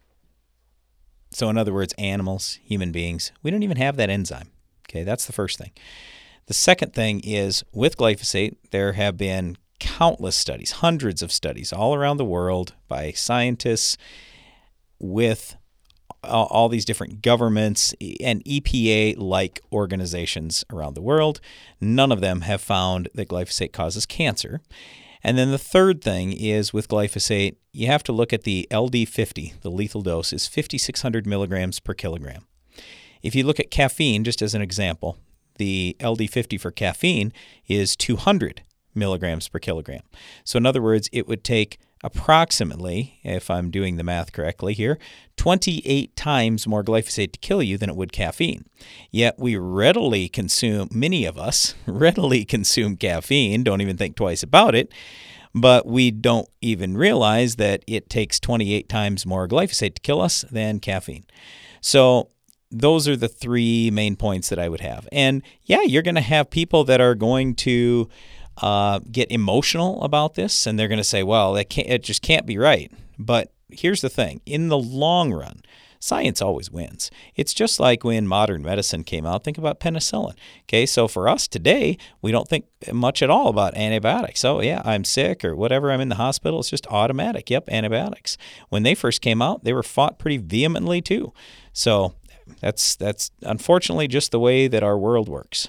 So in other words, animals, human beings, we don't even have that enzyme. Okay, that's the first thing. The second thing is with glyphosate, there have been countless studies, hundreds of studies all around the world by scientists with all these different governments and E P A-like organizations around the world. None of them have found that glyphosate causes cancer. And then the third thing is with glyphosate, you have to look at the L D fifty. The lethal dose is fifty-six hundred milligrams per kilogram. If you look at caffeine, just as an example, the L D fifty for caffeine is two hundred milligrams per kilogram. So in other words, it would take approximately, if I'm doing the math correctly here, twenty-eight times more glyphosate to kill you than it would caffeine. Yet we readily consume, many of us readily consume caffeine, don't even think twice about it, but we don't even realize that it takes twenty-eight times more glyphosate to kill us than caffeine. So those are the three main points that I would have. And yeah, you're going to have people that are going to uh, get emotional about this, and they're going to say, well, it, can't, it just can't be right. But here's the thing. In the long run, science always wins. It's just like when modern medicine came out. Think about penicillin. Okay, so for us today, we don't think much at all about antibiotics. Oh, yeah, I'm sick or whatever, I'm in the hospital. It's just automatic. Yep, antibiotics. When they first came out, they were fought pretty vehemently too. So that's that's unfortunately just the way that our world works.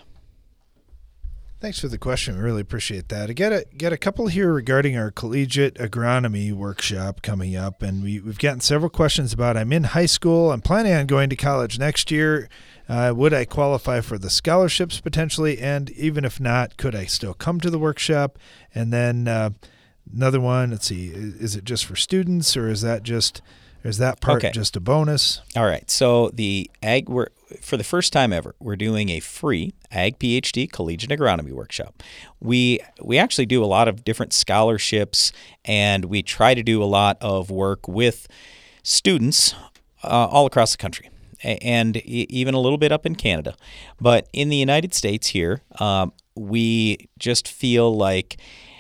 Thanks for the question. We really appreciate that. I get a, get a couple here regarding our collegiate agronomy workshop coming up, and we, we've gotten several questions about I'm in high school. I'm planning on going to college next year. Uh, would I qualify for the scholarships potentially? And even if not, could I still come to the workshop? And then uh, another one, let's see, is it just for students, or is that just is that part okay. just a bonus? All right. So the ag, we're, for the first time ever, we're doing a free Ag PhD Collegiate Agronomy Workshop. We we actually do a lot of different scholarships, and we try to do a lot of work with students uh, all across the country, and even a little bit up in Canada. But in the United States here, um, we just feel like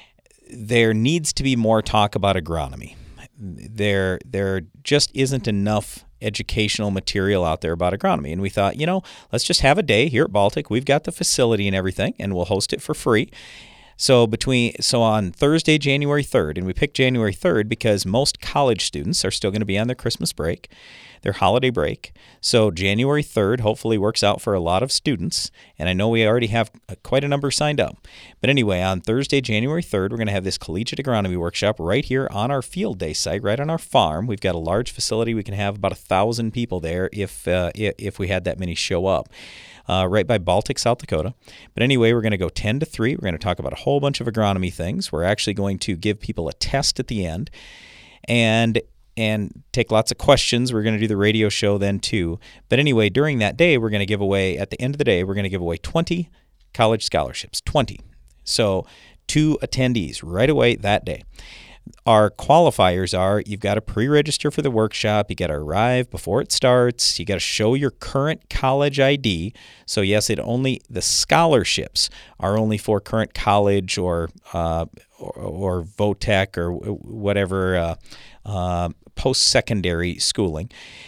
there needs to be more talk about agronomy. There, there just isn't enough educational material out there about agronomy. And we thought, you know, let's just have a day here at Baltic. We've got the facility and everything, and we'll host it for free. So between so on Thursday, January third, and we picked January third because most college students are still going to be on their Christmas break, their holiday break. So January third hopefully works out for a lot of students, and I know we already have quite a number signed up. But anyway, on Thursday, January third, we're going to have this collegiate agronomy workshop right here on our field day site, right on our farm. We've got a large facility. We can have about a thousand people there if uh, if we had that many show up. Uh, right by Baltic, South Dakota. But anyway, we're going to go ten to three. We're going to talk about a whole bunch of agronomy things. We're actually going to give people a test at the end and and take lots of questions. We're going to do the radio show then too. But anyway, during that day, we're going to give away, at the end of the day, we're going to give away twenty college scholarships. twenty. So two attendees right away that day. Our qualifiers are you've got to pre-register for the workshop. You got to arrive before it starts. You got to show your current college I D. So yes, it only the scholarships are only for current college or uh, or, or VOTEC or whatever uh, uh, post-secondary schooling.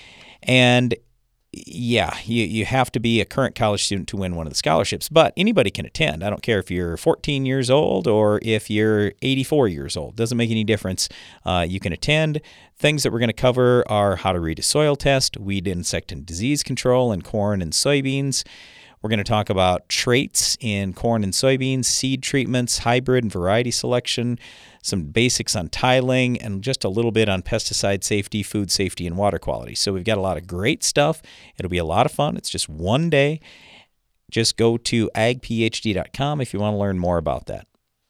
And yeah, you, you have to be a current college student to win one of the scholarships, but anybody can attend. I don't care if you're fourteen years old or if you're eighty-four years old. Doesn't make any difference. Uh, you can attend. Things that we're going to cover are how to read a soil test, weed, insect, and disease control in corn and soybeans. We're going to talk about traits in corn and soybeans, seed treatments, hybrid and variety selection, some basics on tiling, and just a little bit on pesticide safety, food safety, and water quality. So we've got a lot of great stuff. It'll be a lot of fun. It's just one day. Just go to ag p h d dot com if you want to learn more about that.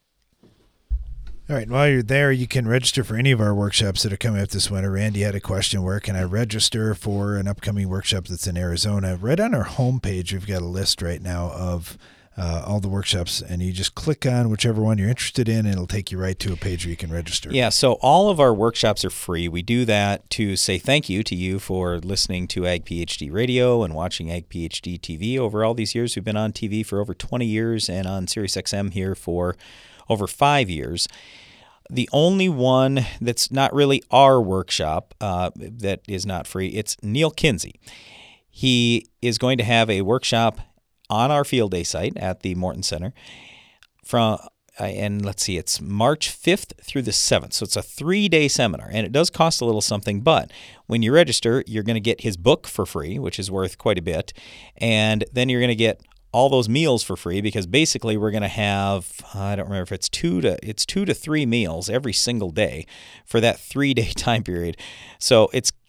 All right, while you're there, you can register for any of our workshops that are coming up this winter. Randy had a question, where can I register for an upcoming workshop that's in Arizona? Right on our homepage, we've got a list right now of uh, all the workshops, and you just click on whichever one you're interested in, and it'll take you right to a page where you can register. Yeah, so all of our workshops are free. We do that to say thank you to you for listening to Ag PhD Radio and watching Ag PhD T V over all these years. We've been on T V for over twenty years and on Sirius X M here for over five years. The only one that's not really our workshop uh, that is not free, it's Neil Kinsey. He is going to have a workshop on our field day site at the Morton Center from, uh, and let's see, it's March fifth through the seventh. So it's a three-day seminar, and it does cost a little something, but when you register, you're going to get his book for free, which is worth quite a bit, and then you're going to get all those meals for free, because basically we're going to have, I don't remember if it's two to it's two to three meals every single day for that three-day time period. So it's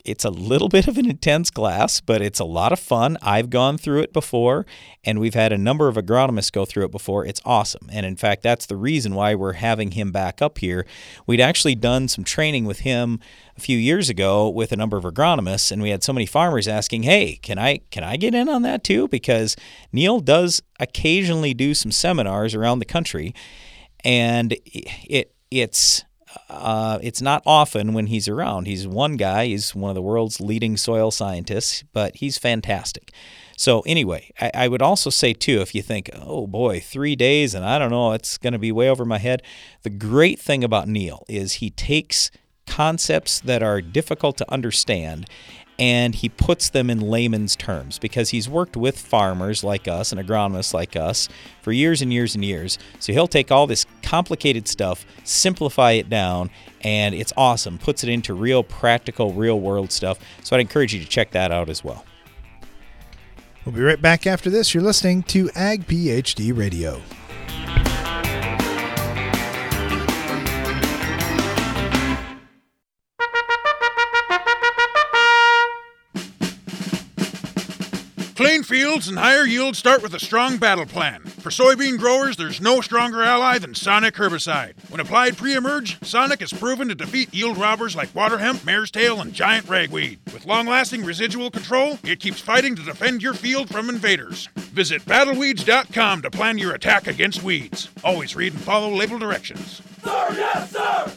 It's a little bit of an intense class, but it's a lot of fun. I've gone through it before, and we've had a number of agronomists go through it before. It's awesome. And in fact, that's the reason why we're having him back up here. We'd actually done some training with him a few years ago with a number of agronomists, and we had so many farmers asking, hey, can I can I get in on that too? Because Neil does occasionally do some seminars around the country, and it it's... Uh, it's not often when he's around. He's one guy. He's one of the world's leading soil scientists, but he's fantastic. So anyway, I, I would also say, too, if you think, oh, boy, three days and I don't know, it's going to be way over my head. The great thing about Neil is he takes concepts that are difficult to understand and he puts them in layman's terms because he's worked with farmers like us and agronomists like us for years and years and years. So he'll take all this complicated stuff, simplify it down, and it's awesome. Puts it into real practical, real-world stuff. So I'd encourage you to check that out as well. We'll be right back after this. You're listening to Ag PhD Radio. Clean fields and higher yields start with a strong battle plan. For soybean growers, there's no stronger ally than Sonic herbicide. When applied pre-emerge, Sonic is proven to defeat yield robbers like water hemp, mare's tail, and giant ragweed. With long-lasting residual control, it keeps fighting to defend your field from invaders. Visit battleweeds dot com to plan your attack against weeds. Always read and follow label directions. Sir, yes, sir!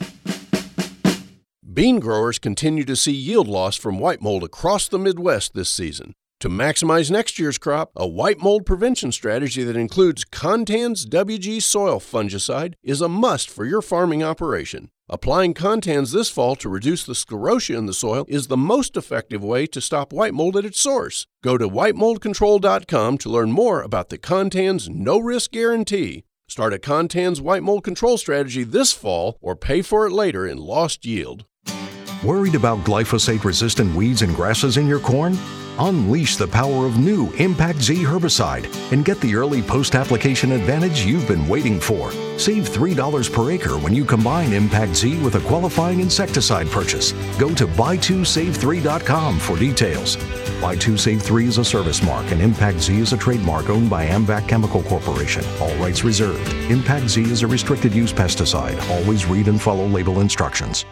Bean growers continue to see yield loss from white mold across the Midwest this season. To maximize next year's crop, a white mold prevention strategy that includes Contans W G soil fungicide is a must for your farming operation. Applying Contans this fall to reduce the sclerotia in the soil is the most effective way to stop white mold at its source. Go to white mold control dot com to learn more about the Contans no-risk guarantee. Start a Contans white mold control strategy this fall or pay for it later in lost yield. Worried about glyphosate-resistant weeds and grasses in your corn? Unleash the power of new Impact Z herbicide and get the early post-application advantage you've been waiting for. Save three dollars per acre when you combine Impact Z with a qualifying insecticide purchase. Go to buy two save three dot com for details. buy two save three is a service mark and Impact Z is a trademark owned by AMVAC Chemical Corporation. All rights reserved. Impact Z is a restricted use pesticide. Always read and follow label instructions.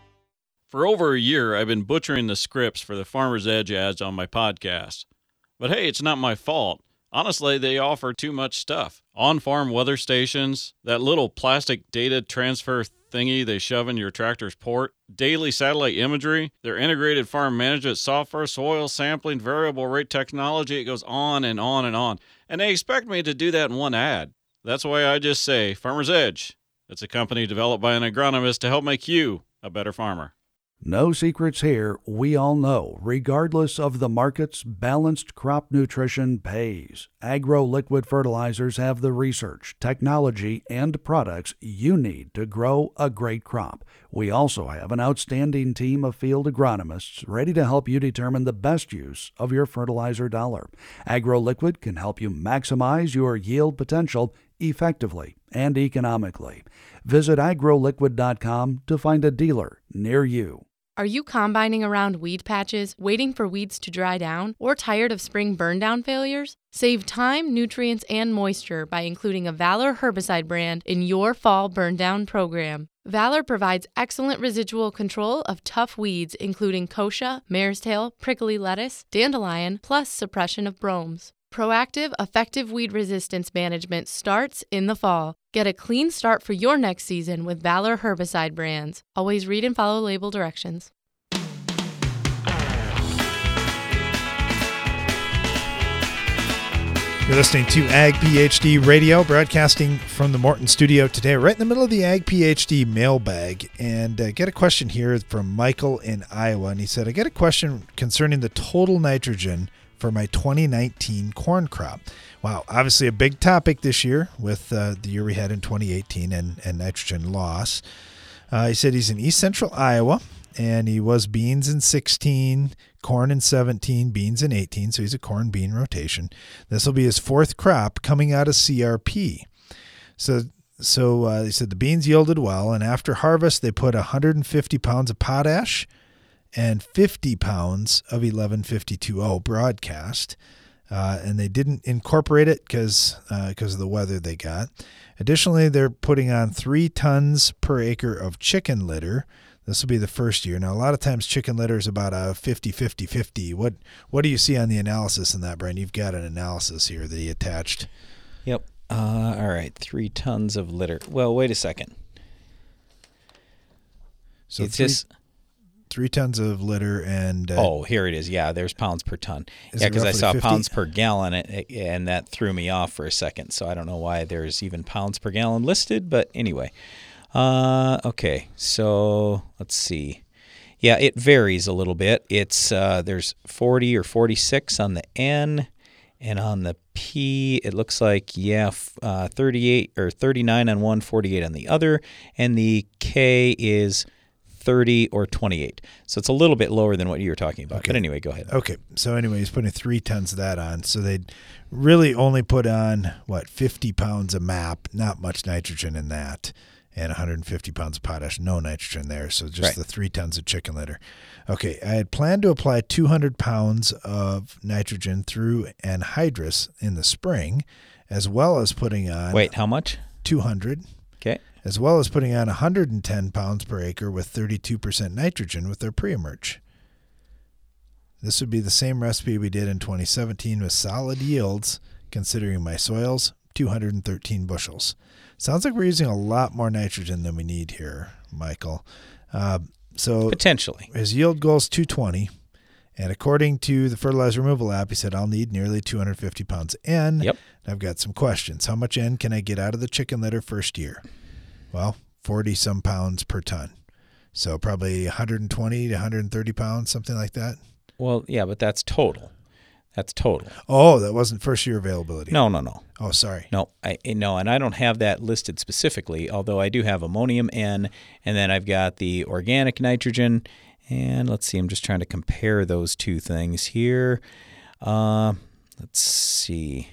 For over a year, I've been butchering the scripts for the Farmer's Edge ads on my podcast. But hey, it's not my fault. Honestly, they offer too much stuff. On-farm weather stations, that little plastic data transfer thingy they shove in your tractor's port, daily satellite imagery, their integrated farm management software, soil sampling, variable rate technology, it goes on and on and on. And they expect me to do that in one ad. That's why I just say Farmer's Edge. It's a company developed by an agronomist to help make you a better farmer. No secrets here. We all know, regardless of the markets, balanced crop nutrition pays. Agro Liquid Fertilizers have the research, technology, and products you need to grow a great crop. We also have an outstanding team of field agronomists ready to help you determine the best use of your fertilizer dollar. Agro Liquid can help you maximize your yield potential effectively and economically. Visit agro liquid dot com to find a dealer near you. Are you combining around weed patches, waiting for weeds to dry down, or tired of spring burn-down failures? Save time, nutrients, and moisture by including a Valor herbicide brand in your fall burn-down program. Valor provides excellent residual control of tough weeds, including kochia, mare's tail, prickly lettuce, dandelion, plus suppression of bromes. Proactive, effective weed resistance management starts in the fall. Get a clean start for your next season with Valor herbicide brands. Always read and follow label directions. You're listening to Ag PhD Radio, broadcasting from the Morton studio today, right in the middle of the Ag PhD mailbag. And uh, get a question here from Michael in Iowa. And he said, I got a question concerning the total nitrogen for my twenty nineteen corn crop. Wow, obviously a big topic this year with uh, the year we had in twenty eighteen and, and nitrogen loss. Uh, he said he's in East Central Iowa, and he was beans in sixteen, corn in seventeen, beans in eighteen, so he's a corn-bean rotation. This will be his fourth crop coming out of C R P. So so uh, he said the beans yielded well, and after harvest they put one hundred fifty pounds of potash and fifty pounds of eleven fifty-two oh broadcast. Uh, and they didn't incorporate it because uh, because of the weather they got. Additionally, they're putting on three tons per acre of chicken litter. This will be the first year. Now, a lot of times chicken litter is about a fifty fifty fifty. What what do you see on the analysis in that, Brian? You've got an analysis here that he attached. Yep. Uh, all right. Three tons of litter. Well, wait a second. So it's three, just three tons of litter and... Uh, oh, here it is. Yeah, there's pounds per ton. Is Yeah, it because I roughly saw fifty? pounds per gallon, and that threw me off for a second. So I don't know why there's even pounds per gallon listed, but anyway. Uh, okay, so let's see. Yeah, it varies a little bit. It's uh, there's forty or forty-six on the N, and on the P, it looks like, yeah, uh, thirty-eight or thirty-nine on one, forty-eight on the other, and the K is thirty or twenty-eight. So it's a little bit lower than what you were talking about. Okay. But anyway, go ahead. Okay, so anyway, he's putting three tons of that on. So they'd really only put on, what, fifty pounds of M A P, not much nitrogen in that, and one hundred fifty pounds of potash, no nitrogen there. So just Right. the three tons of chicken litter. Okay, I had planned to apply two hundred pounds of nitrogen through anhydrous in the spring, as well as putting on... Wait, how much? two hundred. Okay. As well as putting on one hundred ten pounds per acre with thirty-two percent nitrogen with their pre-emerge. This would be the same recipe we did in twenty seventeen with solid yields, considering my soils, two hundred thirteen bushels. Sounds like we're using a lot more nitrogen than we need here, Michael. Uh, so Potentially. His yield goal is two twenty, and according to the fertilizer removal app, he said, I'll need nearly two hundred fifty pounds N. Yep. I've got some questions. How much N can I get out of the chicken litter first year? Well, forty-some pounds per ton. So probably one hundred twenty to one hundred thirty pounds, something like that. Well, yeah, but that's total. That's total. Oh, that wasn't first year availability. No, no, no. Oh, sorry. No, I no, and I don't have that listed specifically, although I do have ammonium N, and then I've got the organic nitrogen. And let's see, I'm just trying to compare those two things here. Uh, let's see.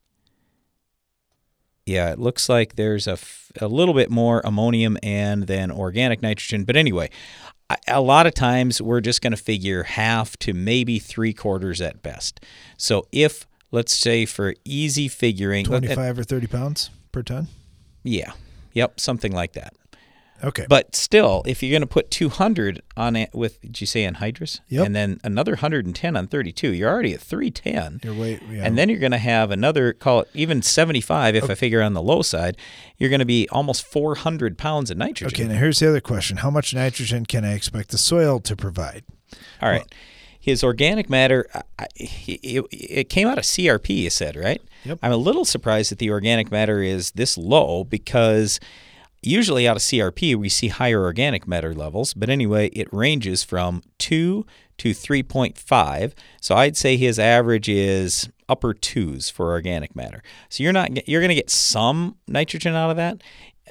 Yeah, it looks like there's a, f- a little bit more ammonium and then organic nitrogen. But anyway, I, a lot of times we're just going to figure half to maybe three quarters at best. So if, let's say for easy figuring... twenty-five or thirty pounds per ton? Yeah. Yep, something like that. Okay. But still, if you're going to put two hundred on it with, did you say anhydrous? Yep. And then another one hundred ten on thirty-two, you're already at three ten. You're way, yeah. And then you're going to have another, call it even seventy-five, if Okay. I figure on the low side, you're going to be almost four hundred pounds of nitrogen. Okay, now here's the other question. How much nitrogen can I expect the soil to provide? All right. Well, his organic matter, I, it, it came out of C R P, you said, right? Yep. I'm a little surprised that the organic matter is this low because usually out of C R P we see higher organic matter levels. But anyway, it ranges from two to three point five. So I'd say his average is upper twos for organic matter. So you're not you're going to get some nitrogen out of that.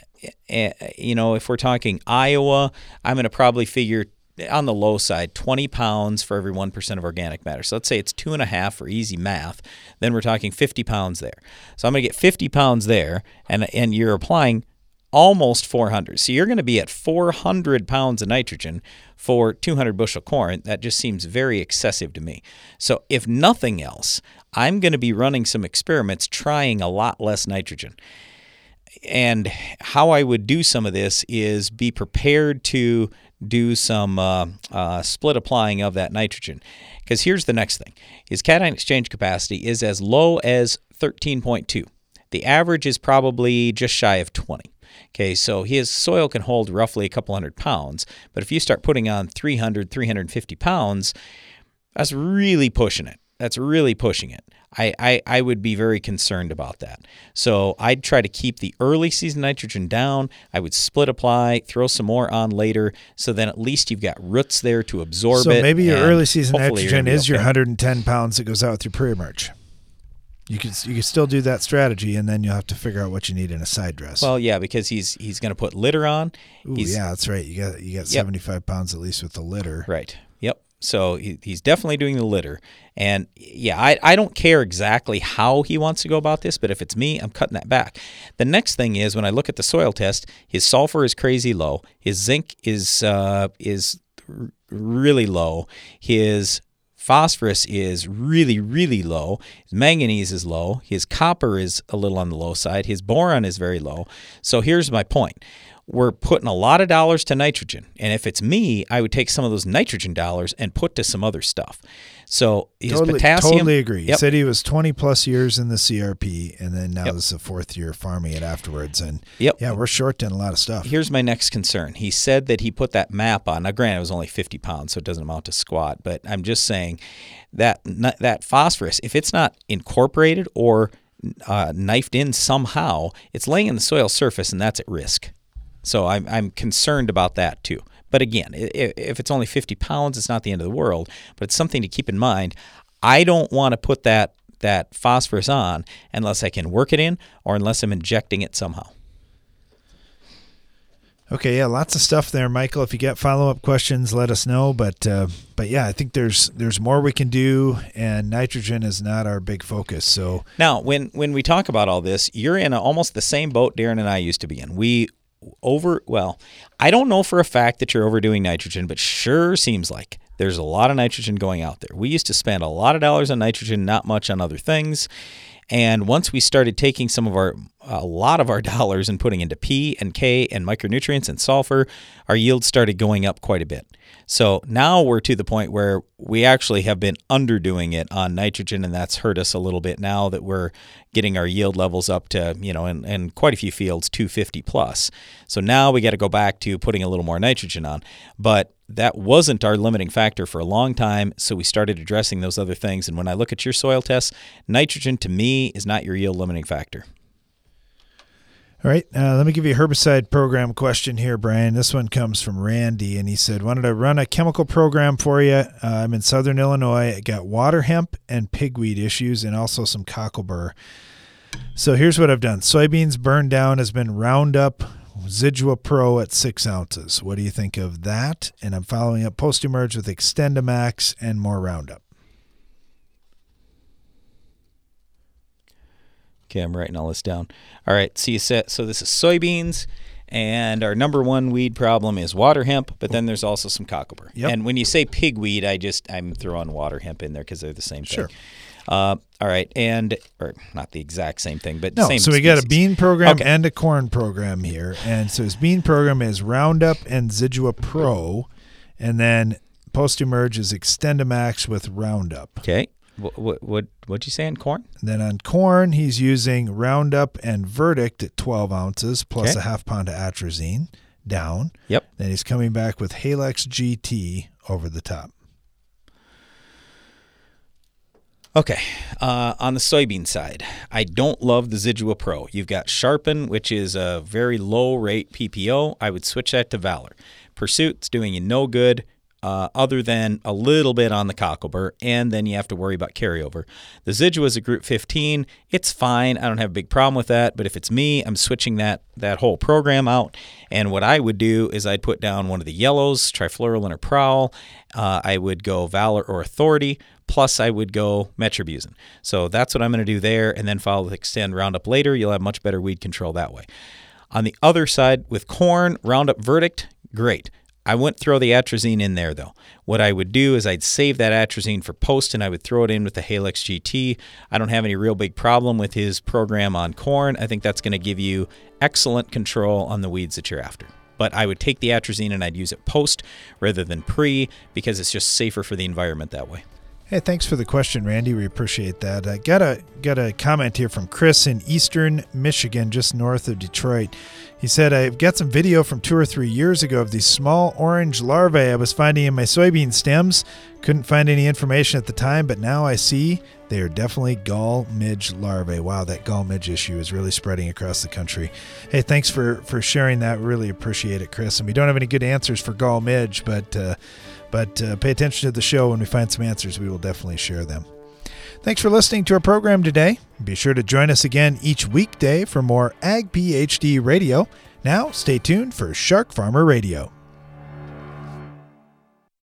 You know, if we're talking Iowa, I'm going to probably figure on the low side, twenty pounds for every one percent of organic matter. So let's say it's two and a half for easy math. Then we're talking fifty pounds there. So I'm going to get fifty pounds there, and and you're applying almost four hundred. So you're going to be at four hundred pounds of nitrogen for two hundred bushel corn. That just seems very excessive to me. So if nothing else, I'm going to be running some experiments trying a lot less nitrogen. And how I would do some of this is be prepared to do some uh, uh, split applying of that nitrogen. Because here's the next thing. His cation exchange capacity is as low as thirteen point two. The average is probably just shy of twenty. Okay, so his soil can hold roughly a couple hundred pounds. But if you start putting on three hundred, three hundred fifty pounds, that's really pushing it. That's really pushing it. I, I, I would be very concerned about that. So I'd try to keep the early season nitrogen down. I would split apply, throw some more on later, so then at least you've got roots there to absorb so it. So maybe your early season nitrogen is okay. your one hundred ten pounds that goes out through pre-emerge. You could you could still do that strategy, and then you'll have to figure out what you need in a side dress. Well, yeah, because he's he's going to put litter on. Ooh, he's, yeah, that's right. You got you got yep. seventy-five pounds at least with the litter. Right. Yep. So he, he's definitely doing the litter. And yeah, I, I don't care exactly how he wants to go about this, but if it's me, I'm cutting that back. The next thing is when I look at the soil test, his sulfur is crazy low. His zinc is uh, is r- really low. His phosphorus is really, really low. His manganese is low. His copper is a little on the low side. His boron is very low. So here's my point. We're putting a lot of dollars to nitrogen. And if it's me, I would take some of those nitrogen dollars and put to some other stuff. So his totally, potassium. Totally agree. Yep. He said he was twenty plus years in the C R P, and then now Yep. this is the fourth year farming it afterwards. And Yep. yeah, we're short in a lot of stuff. Here's my next concern. He said that he put that map on. Now, granted, it was only fifty pounds, so it doesn't amount to squat. But I'm just saying that that phosphorus, if it's not incorporated or uh, knifed in somehow, it's laying in the soil surface, and that's at risk. So I'm I'm concerned about that too. But again, if it's only fifty pounds, it's not the end of the world. But it's something to keep in mind. I don't want to put that that phosphorus on unless I can work it in or unless I'm injecting it somehow. Okay, yeah, lots of stuff there, Michael. If you get follow-up questions, let us know. But uh, but yeah, I think there's there's more we can do, and nitrogen is not our big focus. So now, when when we talk about all this, you're in a, almost the same boat Darren and I used to be in. We over well, I don't know for a fact that you're overdoing nitrogen, but sure seems like there's a lot of nitrogen going out there. We used to spend a lot of dollars on nitrogen, not much on other things. And once we started taking some of our, a lot of our dollars and putting into P and K and micronutrients and sulfur, our yields started going up quite a bit. So now we're to the point where we actually have been underdoing it on nitrogen, and that's hurt us a little bit now that we're getting our yield levels up to, you know, in, in quite a few fields, two fifty plus. So now we got to go back to putting a little more nitrogen on. But that wasn't our limiting factor for a long time, so we started addressing those other things. And when I look at your soil tests, nitrogen to me is not your yield limiting factor. All right, uh, let me give you a herbicide program question here, Brian. This one comes from Randy, and he said, wanted to run a chemical program for you. Uh, I'm in southern Illinois. I got water hemp and pigweed issues and also some cocklebur. So here's what I've done. Soybeans burned down has been Roundup Zidua Pro at six ounces. What do you think of that? And I'm following up post-emerge with Extendamax and more Roundup. Okay, I'm writing all this down. All right, so you said, so this is soybeans, and our number one weed problem is water hemp, but then there's also some cocklebur. Yep. And when you say pigweed, I just, I'm throwing water hemp in there because they're the same thing. Sure. Uh, all right, and, or not the exact same thing, but no, same so we species. got a bean program Okay. and a corn program here. And so his bean program is Roundup and Zidua Pro, and then post-emerge is Extendamax with Roundup. Okay. What what what what'd you say on corn? And then on corn, he's using Roundup and Verdict at twelve ounces plus Okay. a half pound of atrazine down. Yep. Then he's coming back with Halex G T over the top. Okay, uh, on the soybean side, I don't love the Zidua Pro. You've got Sharpen, which is a very low rate P P O. I would switch that to Valor. Pursuit's doing you no good. Uh, other than a little bit on the cocklebur, and then you have to worry about carryover. The Zidua is a group fifteen. It's fine. I don't have a big problem with that, but if it's me, I'm switching that that whole program out, and what I would do is I'd put down one of the yellows, Trifluralin or Prowl. Uh, I would go Valor or Authority, plus I would go Metribuzin. So that's what I'm going to do there, and then follow with Extend Roundup later. You'll have much better weed control that way. On the other side, with corn, Roundup Verdict, great. I wouldn't throw the atrazine in there, though. What I would do is I'd save that atrazine for post, and I would throw it in with the Halex G T. I don't have any real big problem with his program on corn. I think that's going to give you excellent control on the weeds that you're after. But I would take the atrazine and I'd use it post rather than pre because it's just safer for the environment that way. Hey, thanks for the question, Randy. We appreciate that. I got a got a comment here from Chris in eastern Michigan, just north of Detroit. He said, I've got some video from two or three years ago of these small orange larvae I was finding in my soybean stems. Couldn't find any information at the time, but now I see they are definitely gall midge larvae. Wow, that gall midge issue is really spreading across the country. Hey, thanks for, for sharing that. Really appreciate it, Chris. And we don't have any good answers for gall midge, but uh, but uh, pay attention to the show. When we find some answers, we will definitely share them. Thanks for listening to our program today. Be sure to join us again each weekday for more Ag PhD Radio. Now, stay tuned for Shark Farmer Radio.